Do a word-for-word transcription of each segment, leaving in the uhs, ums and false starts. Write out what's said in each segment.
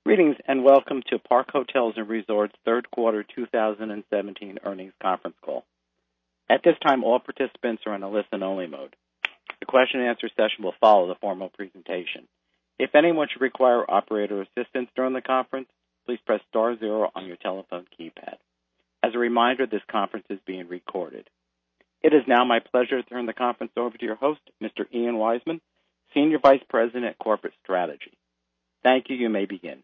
Greetings and welcome to Park Hotels and Resorts third quarter two thousand seventeen earnings conference call. At this time, all participants are in a listen-only mode. The question and answer session will follow the formal presentation. If anyone should require operator assistance during the conference, please press star zero on your telephone keypad. As a reminder, this conference is being recorded. It is now my pleasure to turn the conference over to your host, Mister Ian Wiseman, Senior Vice President, Corporate Strategy. Thank you. You may begin.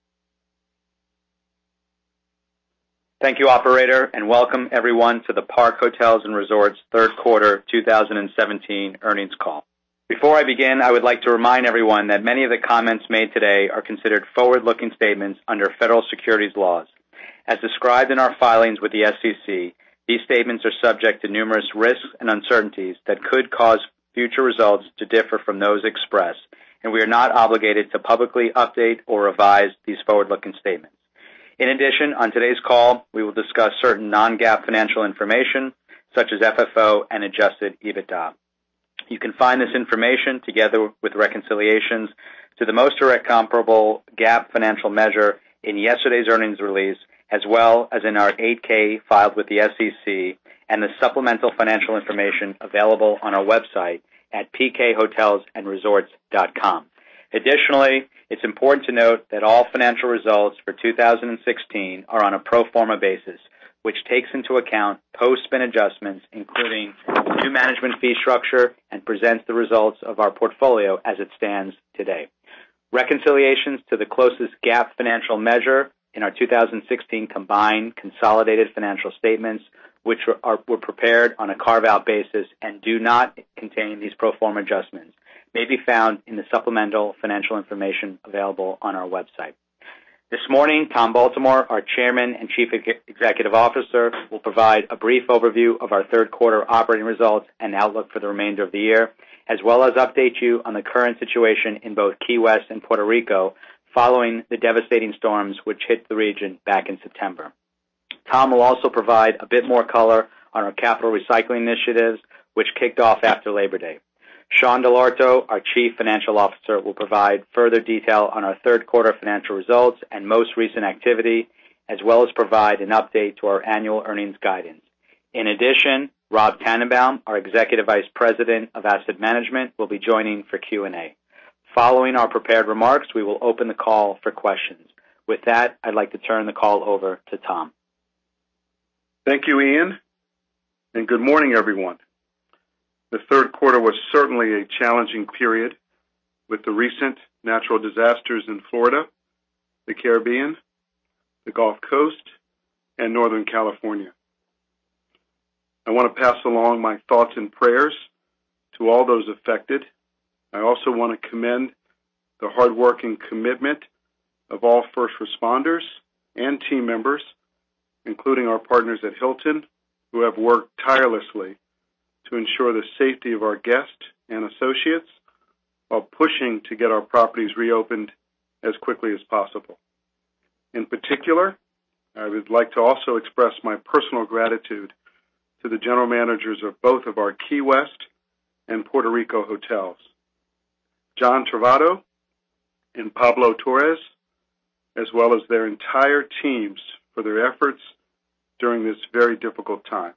Thank you, operator, and welcome everyone to the Park Hotels and Resorts third quarter two thousand seventeen earnings call. Before I begin, I would like to remind everyone that many of the comments made today are considered forward-looking statements under federal securities laws. As described in our filings with the S E C, these statements are subject to numerous risks and uncertainties that could cause future results to differ from those expressed, and we are not obligated to publicly update or revise these forward-looking statements. In addition, on today's call, we will discuss certain non-GAAP financial information, such as F F O and adjusted EBITDA. You can find this information, together with reconciliations to the most direct comparable GAAP financial measure, in yesterday's earnings release, as well as in our eight K filed with the S E C and the supplemental financial information available on our website at p k hotels and resorts dot com. Additionally, it's important to note that all financial results for two thousand sixteen are on a pro forma basis, which takes into account post-spin adjustments, including new management fee structure, and presents the results of our portfolio as it stands today. Reconciliations to the closest GAAP financial measure in our two thousand sixteen combined consolidated financial statements, which are, were prepared on a carve-out basis and do not contain these pro forma adjustments, may be found in the supplemental financial information available on our website. This morning, Tom Baltimore, our Chairman and Chief Executive Officer, will provide a brief overview of our third quarter operating results and outlook for the remainder of the year, as well as update you on the current situation in both Key West and Puerto Rico following the devastating storms which hit the region back in September. Tom will also provide a bit more color on our capital recycling initiatives, which kicked off after Labor Day. Sean Dell'Orto, our Chief Financial Officer, will provide further detail on our third quarter financial results and most recent activity, as well as provide an update to our annual earnings guidance. In addition, Rob Tannenbaum, our Executive Vice President of Asset Management, will be joining for Q and A. Following our prepared remarks, we will open the call for questions. With that, I'd like to turn the call over to Tom. Thank you, Ian, and good morning, everyone. The third quarter was certainly a challenging period with the recent natural disasters in Florida, the Caribbean, the Gulf Coast, and Northern California. I want to pass along my thoughts and prayers to all those affected. I also want to commend the hard work and commitment of all first responders and team members, including our partners at Hilton, who have worked tirelessly to ensure the safety of our guests and associates while pushing to get our properties reopened as quickly as possible. In particular, I would like to also express my personal gratitude to the general managers of both of our Key West and Puerto Rico hotels, John Travado and Pablo Torres, as well as their entire teams for their efforts during this very difficult time.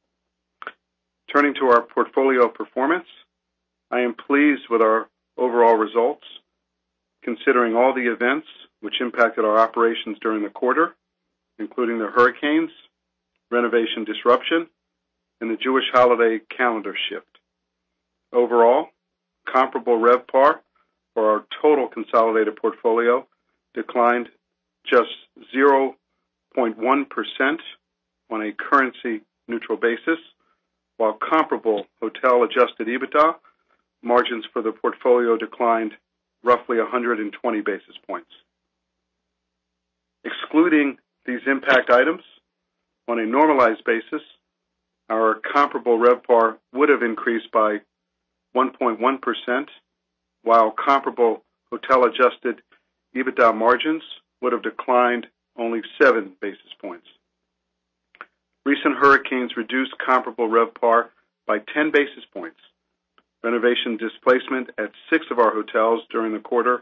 Turning to our portfolio performance, I am pleased with our overall results, considering all the events which impacted our operations during the quarter, including the hurricanes, renovation disruption, and the Jewish holiday calendar shift. Overall, comparable RevPAR for our total consolidated portfolio declined just zero point one percent on a currency-neutral basis, while comparable hotel adjusted EBITDA margins for the portfolio declined roughly one hundred twenty basis points. Excluding these impact items, on a normalized basis, our comparable RevPAR would have increased by one point one percent, while comparable hotel adjusted EBITDA margins would have declined only seven basis points. Recent hurricanes reduced comparable RevPAR by ten basis points. Renovation displacement at six of our hotels during the quarter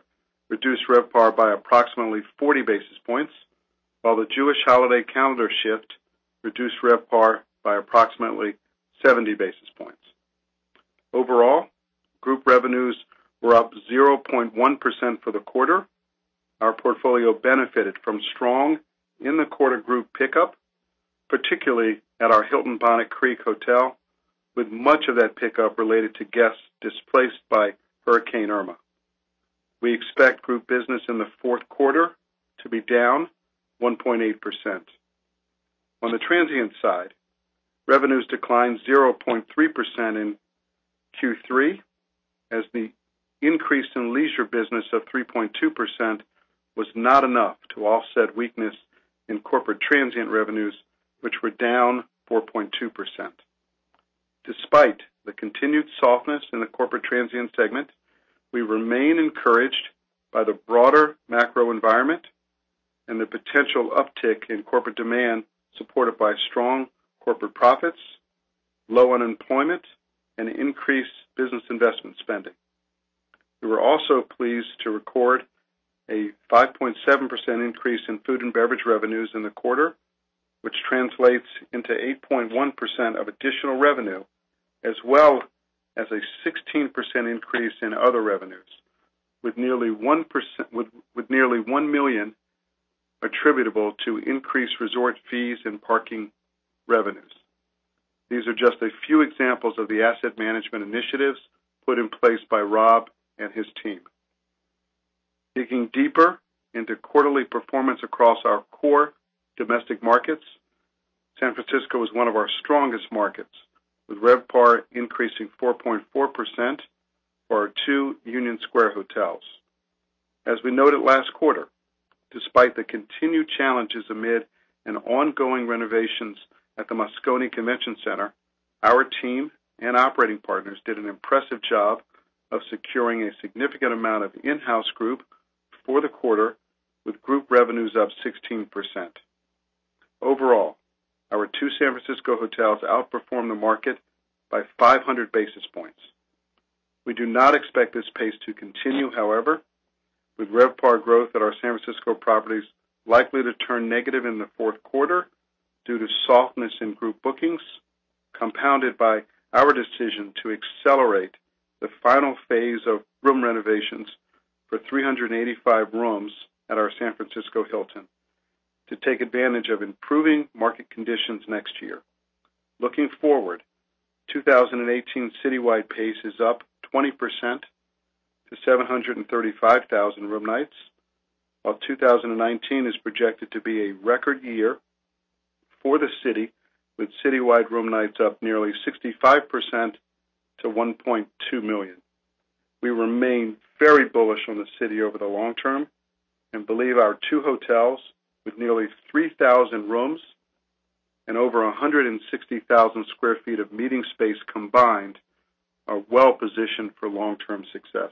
reduced RevPAR by approximately forty basis points, while the Jewish holiday calendar shift reduced RevPAR by approximately seventy basis points. Overall, group revenues were up zero point one percent for the quarter. Our portfolio benefited from strong in-the-quarter group pickup, particularly at our Hilton Bonnet Creek Hotel, with much of that pickup related to guests displaced by Hurricane Irma. We expect group business in the fourth quarter to be down one point eight percent. On the transient side, revenues declined zero point three percent in Q three, as the increase in leisure business of three point two percent was not enough to offset weakness in corporate transient revenues, which were down four point two percent. Despite the continued softness in the corporate transient segment, we remain encouraged by the broader macro environment and the potential uptick in corporate demand supported by strong corporate profits, low unemployment, and increased business investment spending. We were also pleased to record a five point seven percent increase in food and beverage revenues in the quarter, which translates into eight point one percent of additional revenue, as well as a sixteen percent increase in other revenues, with nearly one percent, with, with nearly one million attributable to increased resort fees and parking revenues. These are just a few examples of the asset management initiatives put in place by Rob and his team. Digging deeper into quarterly performance across our core domestic markets, San Francisco is one of our strongest markets, with RevPAR increasing four point four percent for our two Union Square hotels. As we noted last quarter, despite the continued challenges amid an ongoing renovations at the Moscone Convention Center, our team and operating partners did an impressive job of securing a significant amount of in-house group for the quarter, with group revenues up sixteen percent. Overall, our two San Francisco hotels outperformed the market by five hundred basis points. We do not expect this pace to continue, however, with RevPAR growth at our San Francisco properties likely to turn negative in the fourth quarter due to softness in group bookings, compounded by our decision to accelerate the final phase of room renovations for three hundred eighty-five rooms at our San Francisco Hilton to take advantage of improving market conditions next year. Looking forward, two thousand eighteen citywide pace is up twenty percent to seven hundred thirty-five thousand room nights, while two thousand nineteen is projected to be a record year for the city, with citywide room nights up nearly sixty-five percent to one point two million. We remain very bullish on the city over the long term and believe our two hotels, with nearly three thousand rooms and over one hundred sixty thousand square feet of meeting space combined, are well positioned for long-term success.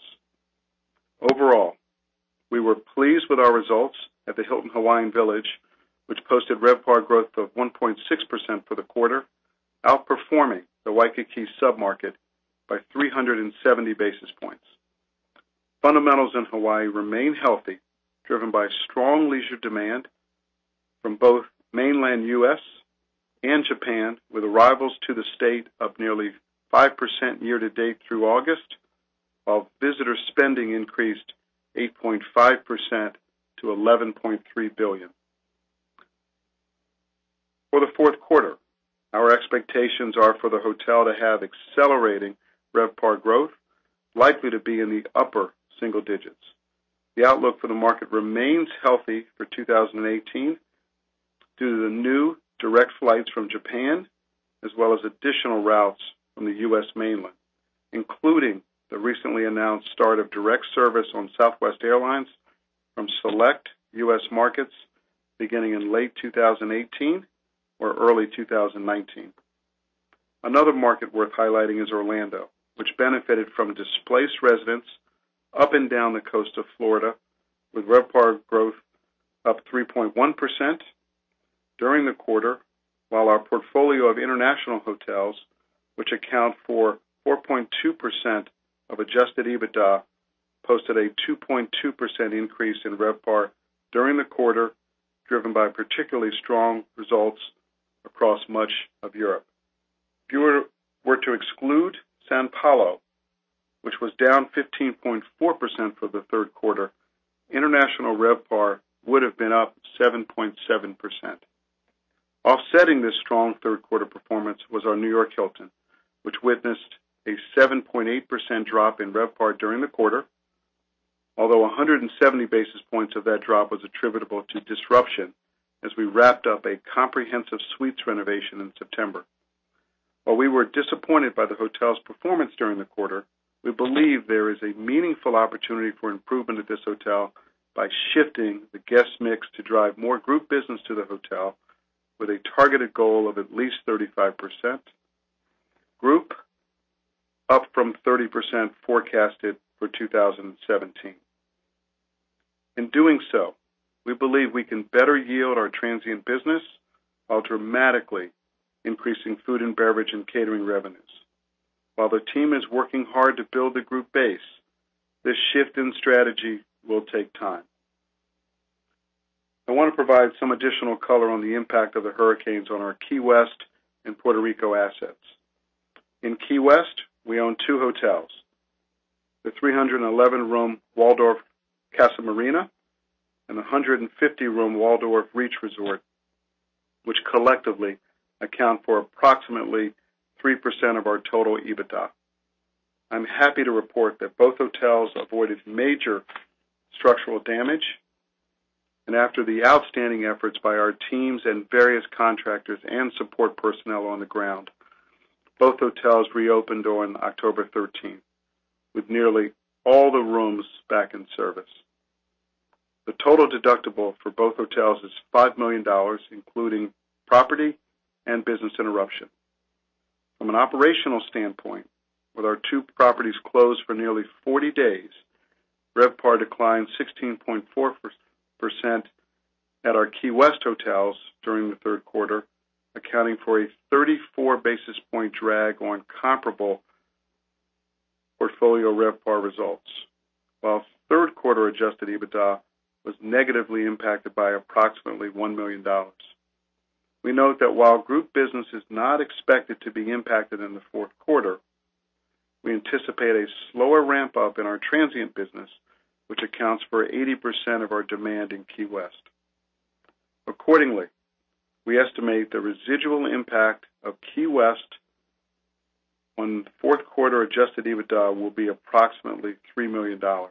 Overall, we were pleased with our results at the Hilton Hawaiian Village, which posted RevPAR growth of one point six percent for the quarter, outperforming the Waikiki submarket by three hundred seventy basis points. Fundamentals in Hawaii remain healthy, driven by strong leisure demand from both mainland U S and Japan, with arrivals to the state up nearly five percent year-to-date through August, while visitor spending increased eight point five percent to eleven point three billion dollars. For the fourth quarter, our expectations are for the hotel to have accelerating RevPAR growth, likely to be in the upper single digits. The outlook for the market remains healthy for two thousand eighteen due to the new direct flights from Japan, as well as additional routes from the U S mainland, including the recently announced start of direct service on Southwest Airlines from select U S markets beginning in late two thousand eighteen or early two thousand nineteen. Another market worth highlighting is Orlando, which benefited from displaced residents up and down the coast of Florida, with RevPAR growth up three point one percent during the quarter, while our portfolio of international hotels, which account for four point two percent of adjusted EBITDA, posted a two point two percent increase in RevPAR during the quarter, driven by particularly strong results across much of Europe. If you were, were to exclude Sao Paulo, which was down fifteen point four percent for the third quarter, international RevPAR would have been up seven point seven percent. Offsetting this strong third quarter performance was our New York Hilton, which witnessed a seven point eight percent drop in RevPAR during the quarter, although one hundred seventy basis points of that drop was attributable to disruption as we wrapped up a comprehensive suites renovation in September. While we were disappointed by the hotel's performance during the quarter, we believe there is a meaningful opportunity for improvement at this hotel by shifting the guest mix to drive more group business to the hotel with a targeted goal of at least thirty-five percent. Group, up from thirty percent forecasted for two thousand seventeen. In doing so, we believe we can better yield our transient business while dramatically increasing food and beverage and catering revenues. While the team is working hard to build the group base, this shift in strategy will take time. I want to provide some additional color on the impact of the hurricanes on our Key West and Puerto Rico assets. In Key West, we own two hotels, the three hundred eleven room Waldorf Casa Marina and the one hundred fifty room Waldorf Reach Resort, which collectively account for approximately three percent of our total EBITDA. I'm happy to report that both hotels avoided major structural damage, and after the outstanding efforts by our teams and various contractors and support personnel on the ground, both hotels reopened on October thirteenth, with nearly all the rooms back in service. The total deductible for both hotels is five million dollars, including property and business interruption. From an operational standpoint, with our two properties closed for nearly forty days, RevPAR declined sixteen point four percent at our Key West hotels during the third quarter, accounting for a thirty-four basis point drag on comparable portfolio RevPAR results, while third quarter adjusted EBITDA was negatively impacted by approximately one million dollars. We note that while group business is not expected to be impacted in the fourth quarter, we anticipate a slower ramp-up in our transient business, which accounts for eighty percent of our demand in Key West. Accordingly, we estimate the residual impact of Key West on fourth quarter adjusted EBITDA will be approximately three million dollars.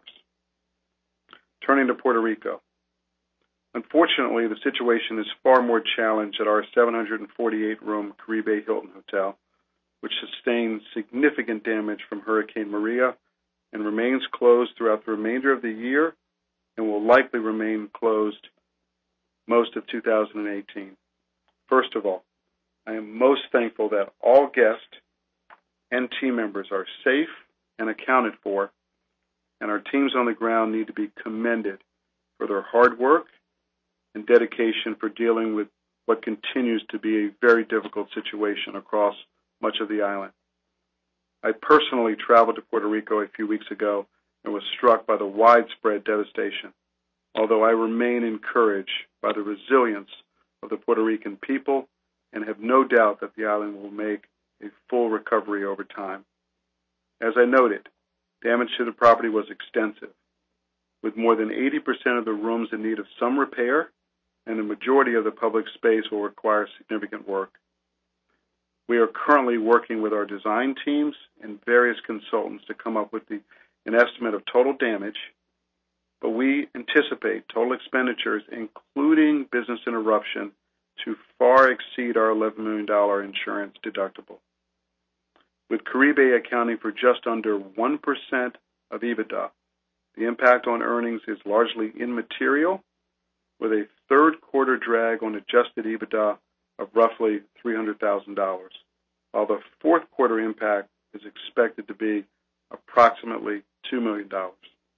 Turning to Puerto Rico. Unfortunately, the situation is far more challenged at our seven hundred forty-eight room Caribe Hilton Hotel, which sustained significant damage from Hurricane Maria and remains closed throughout the remainder of the year and will likely remain closed most of two thousand eighteen. First of all, I am most thankful that all guests and team members are safe and accounted for, and our teams on the ground need to be commended for their hard work and dedication for dealing with what continues to be a very difficult situation across much of the island. I personally traveled to Puerto Rico a few weeks ago and was struck by the widespread devastation, although I remain encouraged by the resilience of the Puerto Rican people and have no doubt that the island will make a full recovery over time. As I noted, damage to the property was extensive, with more than eighty percent of the rooms in need of some repair, and the majority of the public space will require significant work. We are currently working with our design teams and various consultants to come up with the, an estimate of total damage, but we anticipate total expenditures, including business interruption, to far exceed our eleven million dollars insurance deductible. With Caribe accounting for just under one percent of EBITDA, the impact on earnings is largely immaterial, with a third quarter drag on adjusted EBITDA of roughly three hundred thousand dollars, while the fourth quarter impact is expected to be approximately two million dollars.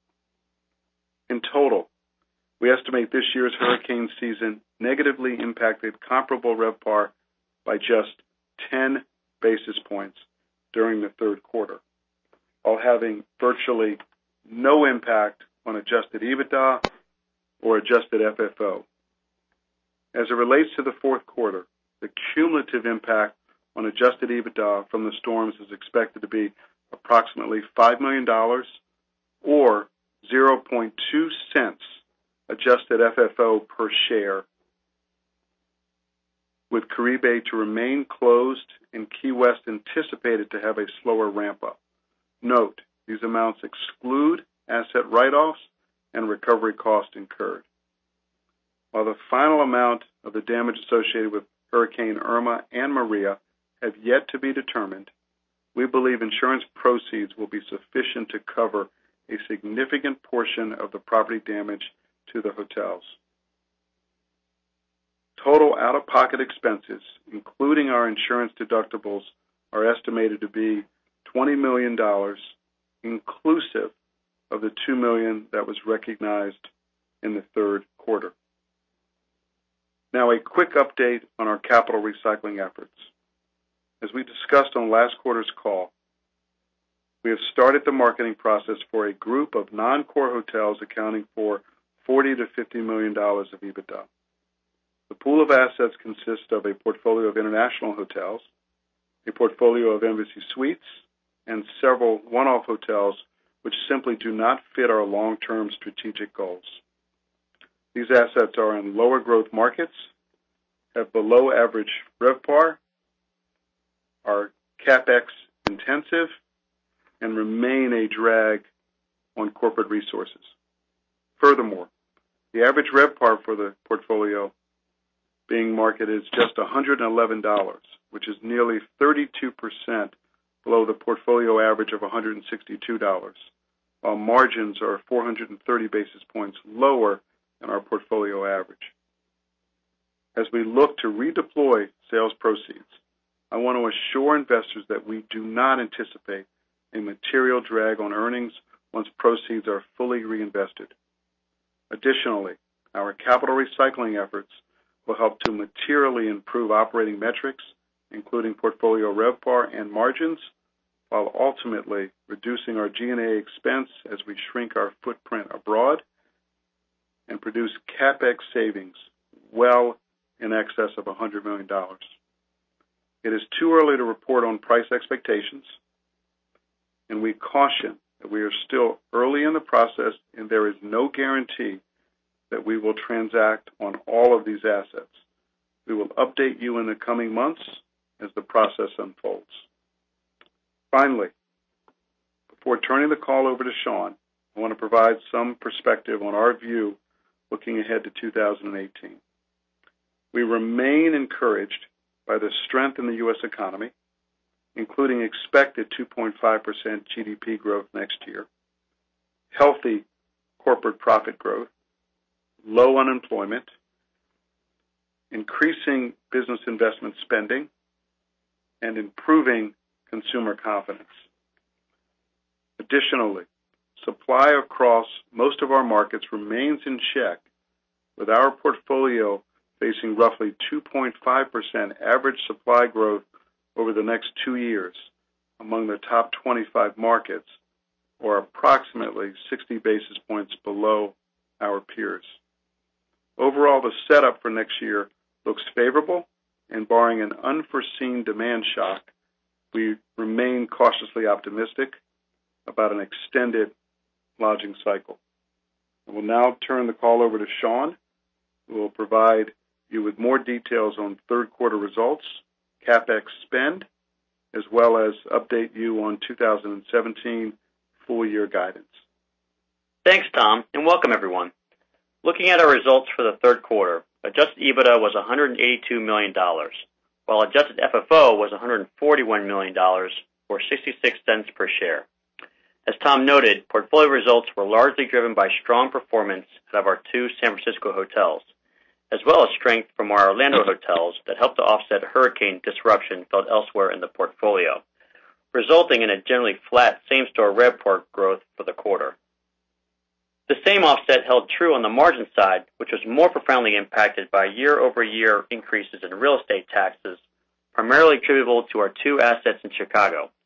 In total, we estimate this year's hurricane season negatively impacted comparable RevPAR by just ten basis points during the third quarter, while having virtually no impact on adjusted EBITDA or adjusted F F O. As it relates to the fourth quarter, the cumulative impact on adjusted EBITDA from the storms is expected to be approximately five million dollars or zero point two cents adjusted F F O per share, with Caribe to remain closed and Key West anticipated to have a slower ramp-up. Note, these amounts exclude asset write-offs and recovery costs incurred. While the final amount of the damage associated with Hurricane Irma and Maria have yet to be determined, we believe insurance proceeds will be sufficient to cover a significant portion of the property damage to the hotels. Total out-of-pocket expenses, including our insurance deductibles, are estimated to be twenty million dollars, inclusive of the two million dollars that was recognized in the third quarter. Now, a quick update on our capital recycling efforts. As we discussed on last quarter's call, we have started the marketing process for a group of non-core hotels accounting for forty to fifty million dollars of EBITDA. The pool of assets consists of a portfolio of international hotels, a portfolio of Embassy Suites, and several one-off hotels which simply do not fit our long-term strategic goals. These assets are in lower growth markets, have below average RevPAR, are CapEx intensive, and remain a drag on corporate resources. Furthermore, the average RevPAR for the portfolio being marketed is just one hundred eleven dollars, which is nearly thirty-two percent below the portfolio average of one hundred sixty-two dollars, while margins are four hundred thirty basis points lower than our portfolio average. As we look to redeploy sales proceeds, I want to assure investors that we do not anticipate a material drag on earnings once proceeds are fully reinvested. Additionally, our capital recycling efforts will help to materially improve operating metrics, including portfolio RevPAR and margins, while ultimately reducing our G and A expense as we shrink our footprint abroad and produce CapEx savings well in excess of one hundred million dollars. It is too early to report on price expectations, and we caution that we are still early in the process and there is no guarantee that we will transact on all of these assets. We will update you in the coming months as the process unfolds. Finally, before turning the call over to Sean, I want to provide some perspective on our view looking ahead to two thousand eighteen. We remain encouraged by the strength in the U S economy, including expected two point five percent G D P growth next year, healthy corporate profit growth, low unemployment, increasing business investment spending, and improving consumer confidence. Additionally, supply across most of our markets remains in check, with our portfolio facing roughly two point five percent average supply growth over the next two years among the top twenty-five markets, or approximately sixty basis points below our peers. Overall, the setup for next year looks favorable, and barring an unforeseen demand shock, we remain cautiously optimistic about an extended lodging cycle. I will now turn the call over to Sean, who will provide you with more details on third quarter results, CapEx spend, as well as update you on two thousand seventeen full year guidance. Thanks, Tom, and welcome everyone. Looking at our results for the third quarter, adjusted EBITDA was one hundred eighty-two million dollars, while adjusted F F O was one hundred forty-one million dollars, or sixty-six cents per share. As Tom noted, portfolio results were largely driven by strong performance out of our two San Francisco hotels, as well as strength from our Orlando hotels that helped to offset hurricane disruption felt elsewhere in the portfolio, resulting in a generally flat same-store RevPAR growth for the quarter. The same offset held true on the margin side, which was more profoundly impacted by year-over-year increases in real estate taxes, primarily attributable to our two assets in Chicago,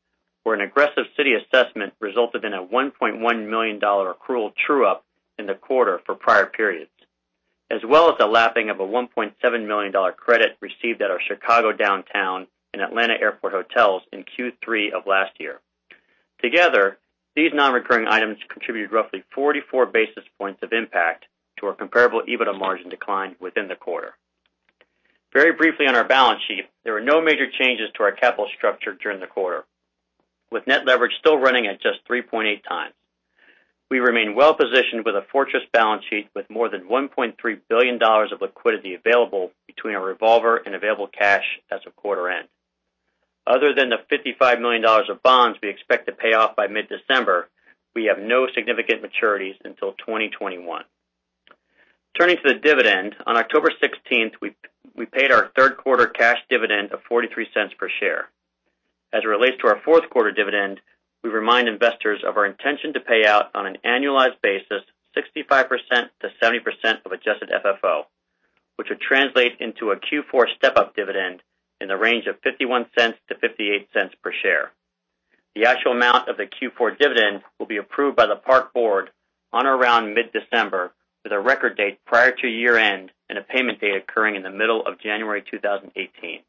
where an aggressive city assessment resulted in a one point one million dollars accrual true-up in the quarter for prior periods, as well as the lapping of a one point seven million dollars credit received at our Chicago Downtown and Atlanta Airport hotels in Q three of last year. Together, these non-recurring items contributed roughly forty-four basis points of impact to our comparable EBITDA margin decline within the quarter. Very briefly on our balance sheet, there were no major changes to our capital structure during the quarter, with net leverage still running at just three point eight times. We remain well-positioned with a fortress balance sheet with more than one point three billion dollars of liquidity available between our revolver and available cash as of quarter end. Other than the fifty-five million dollars of bonds we expect to pay off by mid-December, we have no significant maturities until twenty twenty-one. Turning to the dividend, on October sixteenth, we, we paid our third quarter cash dividend of forty-three cents per share. As it relates to our fourth quarter dividend, we remind investors of our intention to pay out on an annualized basis sixty-five percent to seventy percent of adjusted F F O, which would translate into a Q four step-up dividend in the range of fifty-one cents to fifty-eight cents per share. The actual amount of the Q four dividend will be approved by the Park Board on or around mid-December, with a record date prior to year-end and a payment date occurring in the middle of January two thousand eighteen.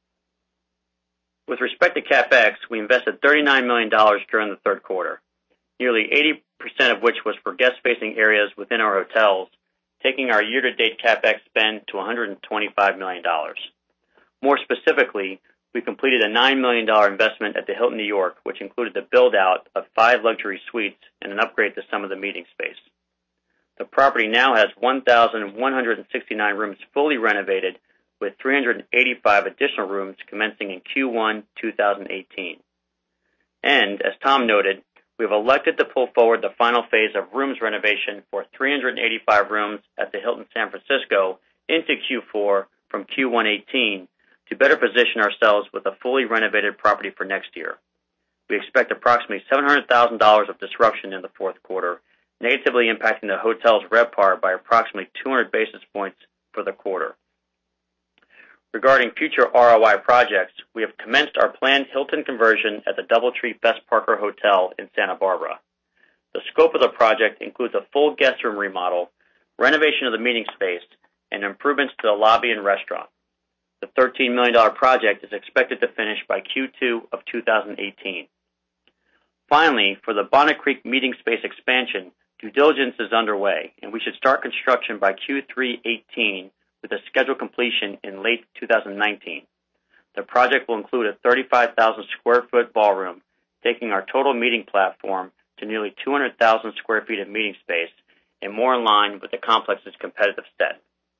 With respect to CapEx, we invested thirty-nine million dollars during the third quarter, nearly eighty percent of which was for guest-facing areas within our hotels, taking our year-to-date CapEx spend to one hundred twenty-five million dollars. More specifically, we completed a nine million dollars investment at the Hilton New York, which included the build-out of five luxury suites and an upgrade to some of the meeting space. The property now has one thousand one hundred sixty-nine rooms fully renovated, with three hundred eighty-five additional rooms commencing in Q one two thousand eighteen. And, as Tom noted, we have elected to pull forward the final phase of rooms renovation for three hundred eighty-five rooms at the Hilton San Francisco into Q four from Q one eighteen to better position ourselves with a fully renovated property for next year. We expect approximately seven hundred thousand dollars of disruption in the fourth quarter, negatively impacting the hotel's RevPAR by approximately two hundred basis points for the quarter. Regarding future R O I projects, we have commenced our planned Hilton conversion at the DoubleTree Best Parker Hotel in Santa Barbara. The scope of the project includes a full guest room remodel, renovation of the meeting space, and improvements to the lobby and restaurant. The thirteen million dollars project is expected to finish by Q two of two thousand eighteen. Finally, for the Bonnet Creek meeting space expansion, due diligence is underway, and we should start construction by Q three eighteen with a scheduled completion in late two thousand nineteen. The project will include a thirty-five thousand square foot ballroom, taking our total meeting platform to nearly two hundred thousand square feet of meeting space and more in line with the complex's competitive set.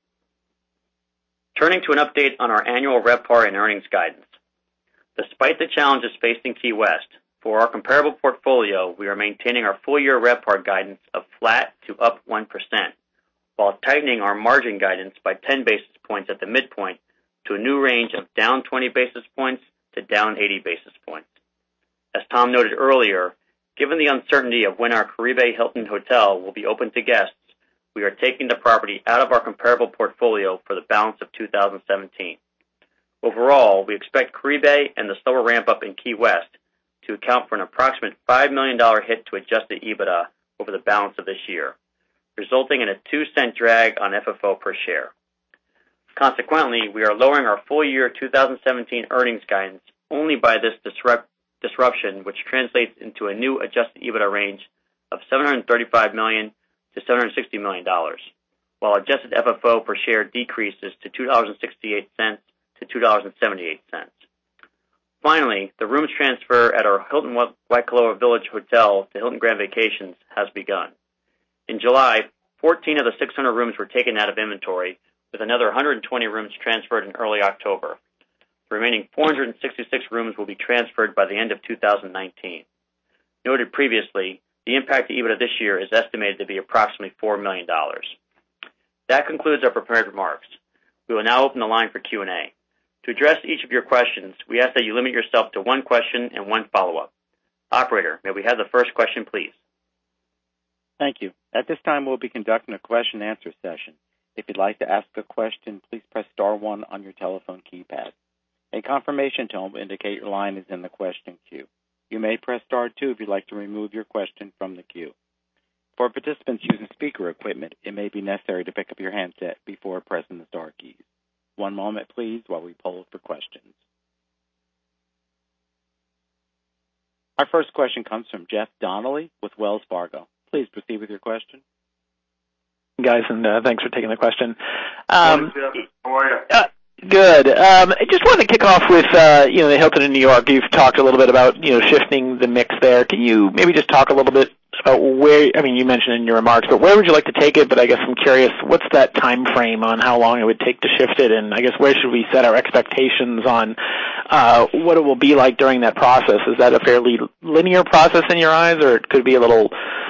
Turning to an update on our annual RevPAR and earnings guidance. Despite the challenges faced in Key West, for our comparable portfolio, we are maintaining our full-year RevPAR guidance of flat to up one percent, while tightening our margin guidance by ten basis points at the midpoint to a new range of down twenty basis points to down eighty basis points. As Tom noted earlier, given the uncertainty of when our Caribe Hilton Hotel will be open to guests, we are taking the property out of our comparable portfolio for the balance of two thousand seventeen. Overall, we expect Caribe and the slower ramp-up in Key West to account for an approximate five million dollars hit to adjusted EBITDA over the balance of this year, resulting in a two cent drag on F F O per share. Consequently, we are lowering our full-year two thousand seventeen earnings guidance only by this disrupt, disruption, which translates into a new adjusted EBITDA range of seven hundred thirty-five million dollars to seven hundred sixty million dollars, while adjusted F F O per share decreases to two dollars and sixty-eight cents to two dollars and seventy-eight cents. Finally, the rooms transfer at our Hilton Waikoloa Village Hotel to Hilton Grand Vacations has begun. In July, fourteen of the six hundred rooms were taken out of inventory, with another one hundred twenty rooms transferred in early October. The remaining four hundred sixty-six rooms will be transferred by the end of two thousand nineteen. Noted previously, the impact to EBITDA this year is estimated to be approximately four million dollars. That concludes our prepared remarks. We will now open the line for Q and A. To address each of your questions, we ask that you limit yourself to one question and one follow-up. Operator, may we have the first question, please? Thank you. At this time, we'll be conducting a question-and-answer session. If you'd like to ask a question, please press star one on your telephone keypad. A confirmation tone will indicate your line is in the question queue. You may press star two if you'd like to remove your question from the queue. For participants using speaker equipment, it may be necessary to pick up your handset before pressing the star keys. One moment, please, while we poll for questions. Our first question comes from Jeff Donnelly with Wells Fargo. Please proceed with your question. Guys, and uh, thanks for taking the question. Um, Jeff. How are you? Uh, good. Um, I just wanted to kick off with uh, you know the Hilton in New York. You've talked a little bit about you know shifting the mix there. Can you maybe just talk a little bit about where? I mean, you mentioned in your remarks, but where would you like to take it? But I guess I'm curious, what's that time frame on how long it would take to shift it, and I guess where should we set our expectations on uh, what it will be like during that process? Is that a fairly linear process in your eyes, or it could be a little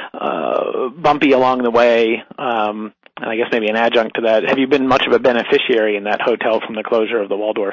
uh, bumpy along the way? Um, and I guess maybe an adjunct to that, have you been much of a beneficiary in that hotel from the closure of the Waldorf?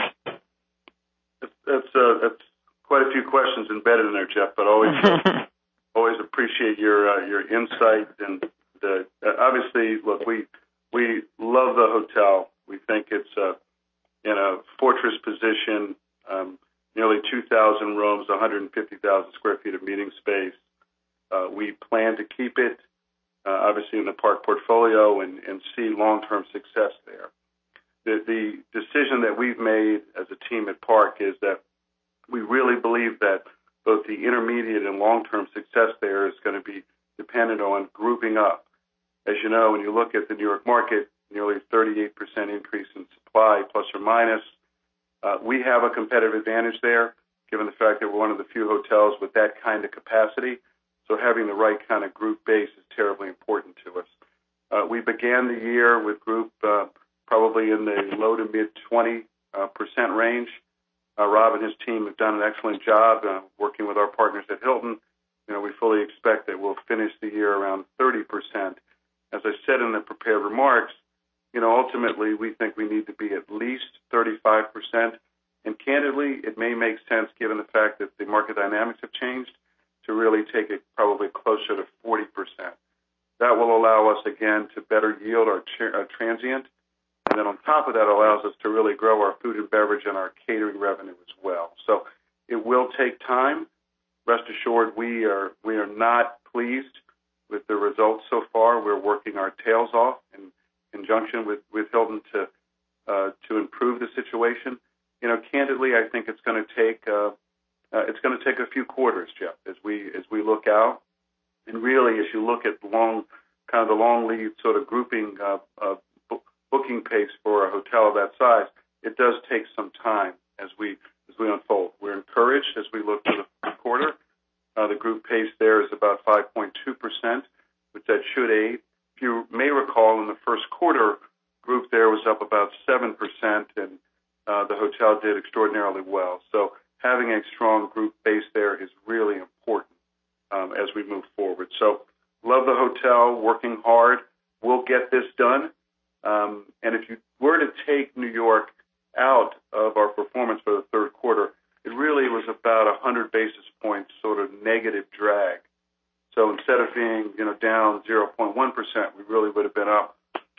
That's, that's, uh, that's quite a few questions embedded in there, Jeff, but always uh, always appreciate your uh, your insight. And the, uh, obviously, look, we we love the hotel. We think it's uh, in a fortress position, um, nearly two thousand rooms, one hundred fifty thousand square feet of meeting space. Uh, we plan to keep it, uh, obviously, in the Park portfolio and, and see long-term success there. The, the decision that we've made as a team at Park is that we really believe that both the intermediate and long-term success there is going to be dependent on grouping up. As you know, when you look at the New York market, nearly thirty-eight percent increase in supply, plus or minus. Uh, we have a competitive advantage there, given the fact that we're one of the few hotels with that kind of capacity. So having the right kind of group base is terribly important to us. Uh, we began the year with group uh, probably in the low to mid twenty percent range. Uh, Rob and his team have done an excellent job uh, working with our partners at Hilton. You know, we fully expect that we'll finish the year around thirty percent. As I said in the prepared remarks, you know, ultimately we think we need to be at least thirty-five percent. And candidly, it may make sense, given the fact that the market dynamics have changed, to really take it probably closer to forty percent. That will allow us, again, to better yield our, tra- our transient. And then on top of that, allows us to really grow our food and beverage and our catering revenue as well. So it will take time. Rest assured, we are we are not pleased with the results so far. We're working our tails off in conjunction with, with Hilton to uh, to improve the situation. You know, candidly, I think it's going to take uh, uh, it's going to take a few quarters, Jeff, as we as we look out. And really, as you look at long, kind of the long lead sort of grouping uh, uh, booking pace for a hotel of that size, it does take some time as we as we unfold. We're encouraged as we look to the fourth quarter. Uh, the group pace there is about five point two percent, which that should aid. If you may recall, in the first quarter, group there was up about seven percent, and uh, the hotel did extraordinarily well. So having a strong group base there is really important um, as we move forward. So love the hotel, working hard. We'll get this done. Um, and if you were to take New York out of our performance for the third quarter, it really was about one hundred basis points sort of negative drag. So instead of being, you know, down zero point one percent, we really would have been up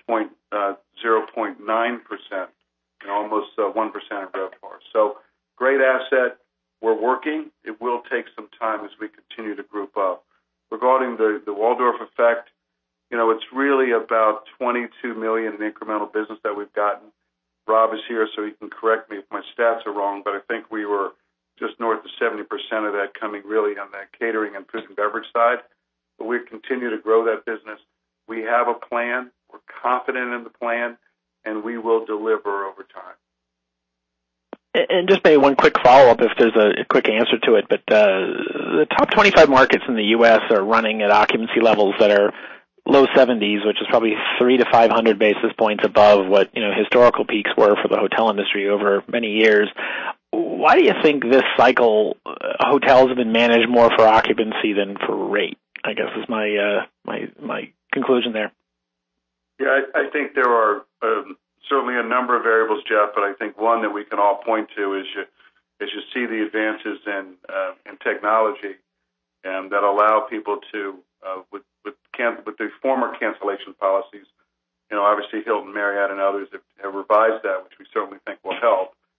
zero point nine percent, you know, almost uh, one percent of RevPAR. So great asset. We're working. It will take some time as we continue to group up. Regarding the, the Waldorf effect, you know, it's really about twenty-two million dollars in incremental business that we've gotten. Rob is here, so he can correct me if my stats are wrong, but I think we were just north of seventy percent of that coming really on the catering and food and beverage side. But we continue to grow that business. We have a plan. We're confident in the plan, and we will deliver over time. And just maybe one quick follow-up if there's a quick answer to it, but uh, the top twenty-five markets in the U S are running at occupancy levels that are low seventies, which is probably three to five hundred basis points above what you know historical peaks were for the hotel industry over many years. Why do you think this cycle uh, hotels have been managed more for occupancy than for rate? I guess is my uh, my my conclusion there. Yeah, I, I think there are um, certainly a number of variables, Jeff, but I think one that we can all point to is you is you see the advances in uh, in technology um, that allow people to uh, with with, can, with the former cancellation policies. You know, obviously Hilton, Marriott, and others have, have revised that, which we certainly think will help.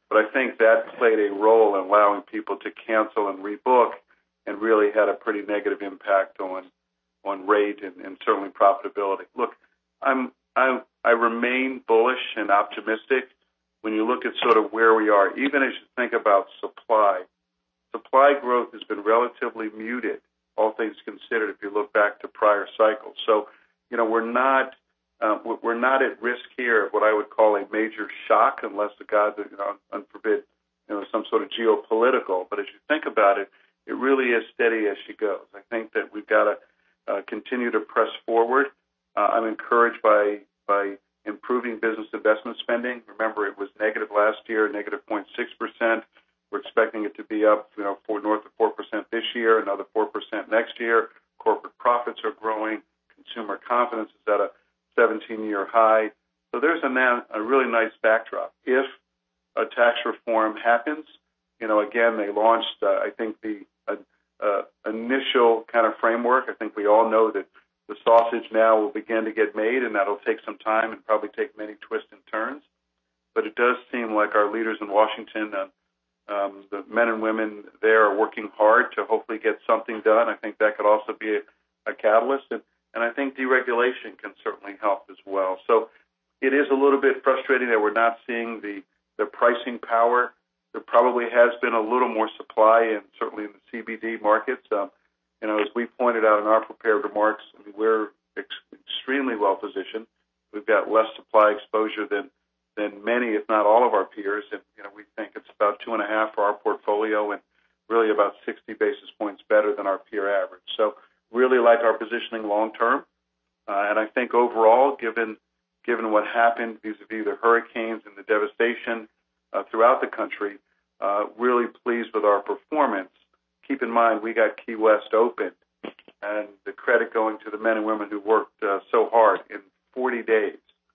but I think that played a role in allowing people to cancel and rebook, and really had a pretty negative impact on on rate and, and certainly profitability. Look, I'm I I remain bullish and optimistic when you look at sort of where we are. Even as you think about supply, supply growth has been relatively muted, all things considered, if you look back to prior cycles. So, you know, we're not uh, we're not at risk here of what I would call a major shock, unless the God, you know, unforbid, you know, some sort of geopolitical. But as you think about it, it really is steady as she goes. I think that we've got to uh, continue to press forward. Uh, I'm encouraged by by improving business investment spending. Remember, it was negative last year, negative zero point six percent. We're expecting it to be up, you know, for north of four percent this year, another four percent next year. Corporate profits are growing. Consumer confidence is at a seventeen-year high. So there's a, na- a really nice backdrop. If a tax reform happens, you know, again, they launched, uh, I think, the uh, uh, initial kind of framework. I think we all know that the sausage now will begin to get made, and that'll take some time and probably take many twists and turns. But it does seem like our leaders in Washington, uh, um, the men and women there, are working hard to hopefully get something done. I think that could also be a, a catalyst. And, and I think deregulation can certainly help as well. So it is a little bit frustrating that we're not seeing the, the pricing power. There probably has been a little more supply, and certainly in the C B D markets. Um, you know, as we pointed out in our prepared remarks, I mean, we're ex- extremely well positioned. We've got less supply exposure than than many, if not all, of our peers. And you know, we think it's about two and a half for our portfolio, and really about sixty basis points better than our peer average. So, really like our positioning long term. Uh, and I think overall, given given what happened vis-a-vis the hurricanes and the devastation uh, throughout the country, uh, really pleased with our performance. Keep in mind, we got Key West open, and the credit going to the men and women who worked uh, so hard in forty days,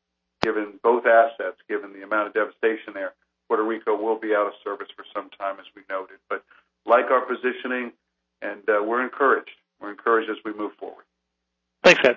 given both assets, given the amount of devastation there. Puerto Rico will be out of service for some time, as we noted. But like our positioning, and uh, we're encouraged. We're encouraged as we move forward. Thanks, Ed.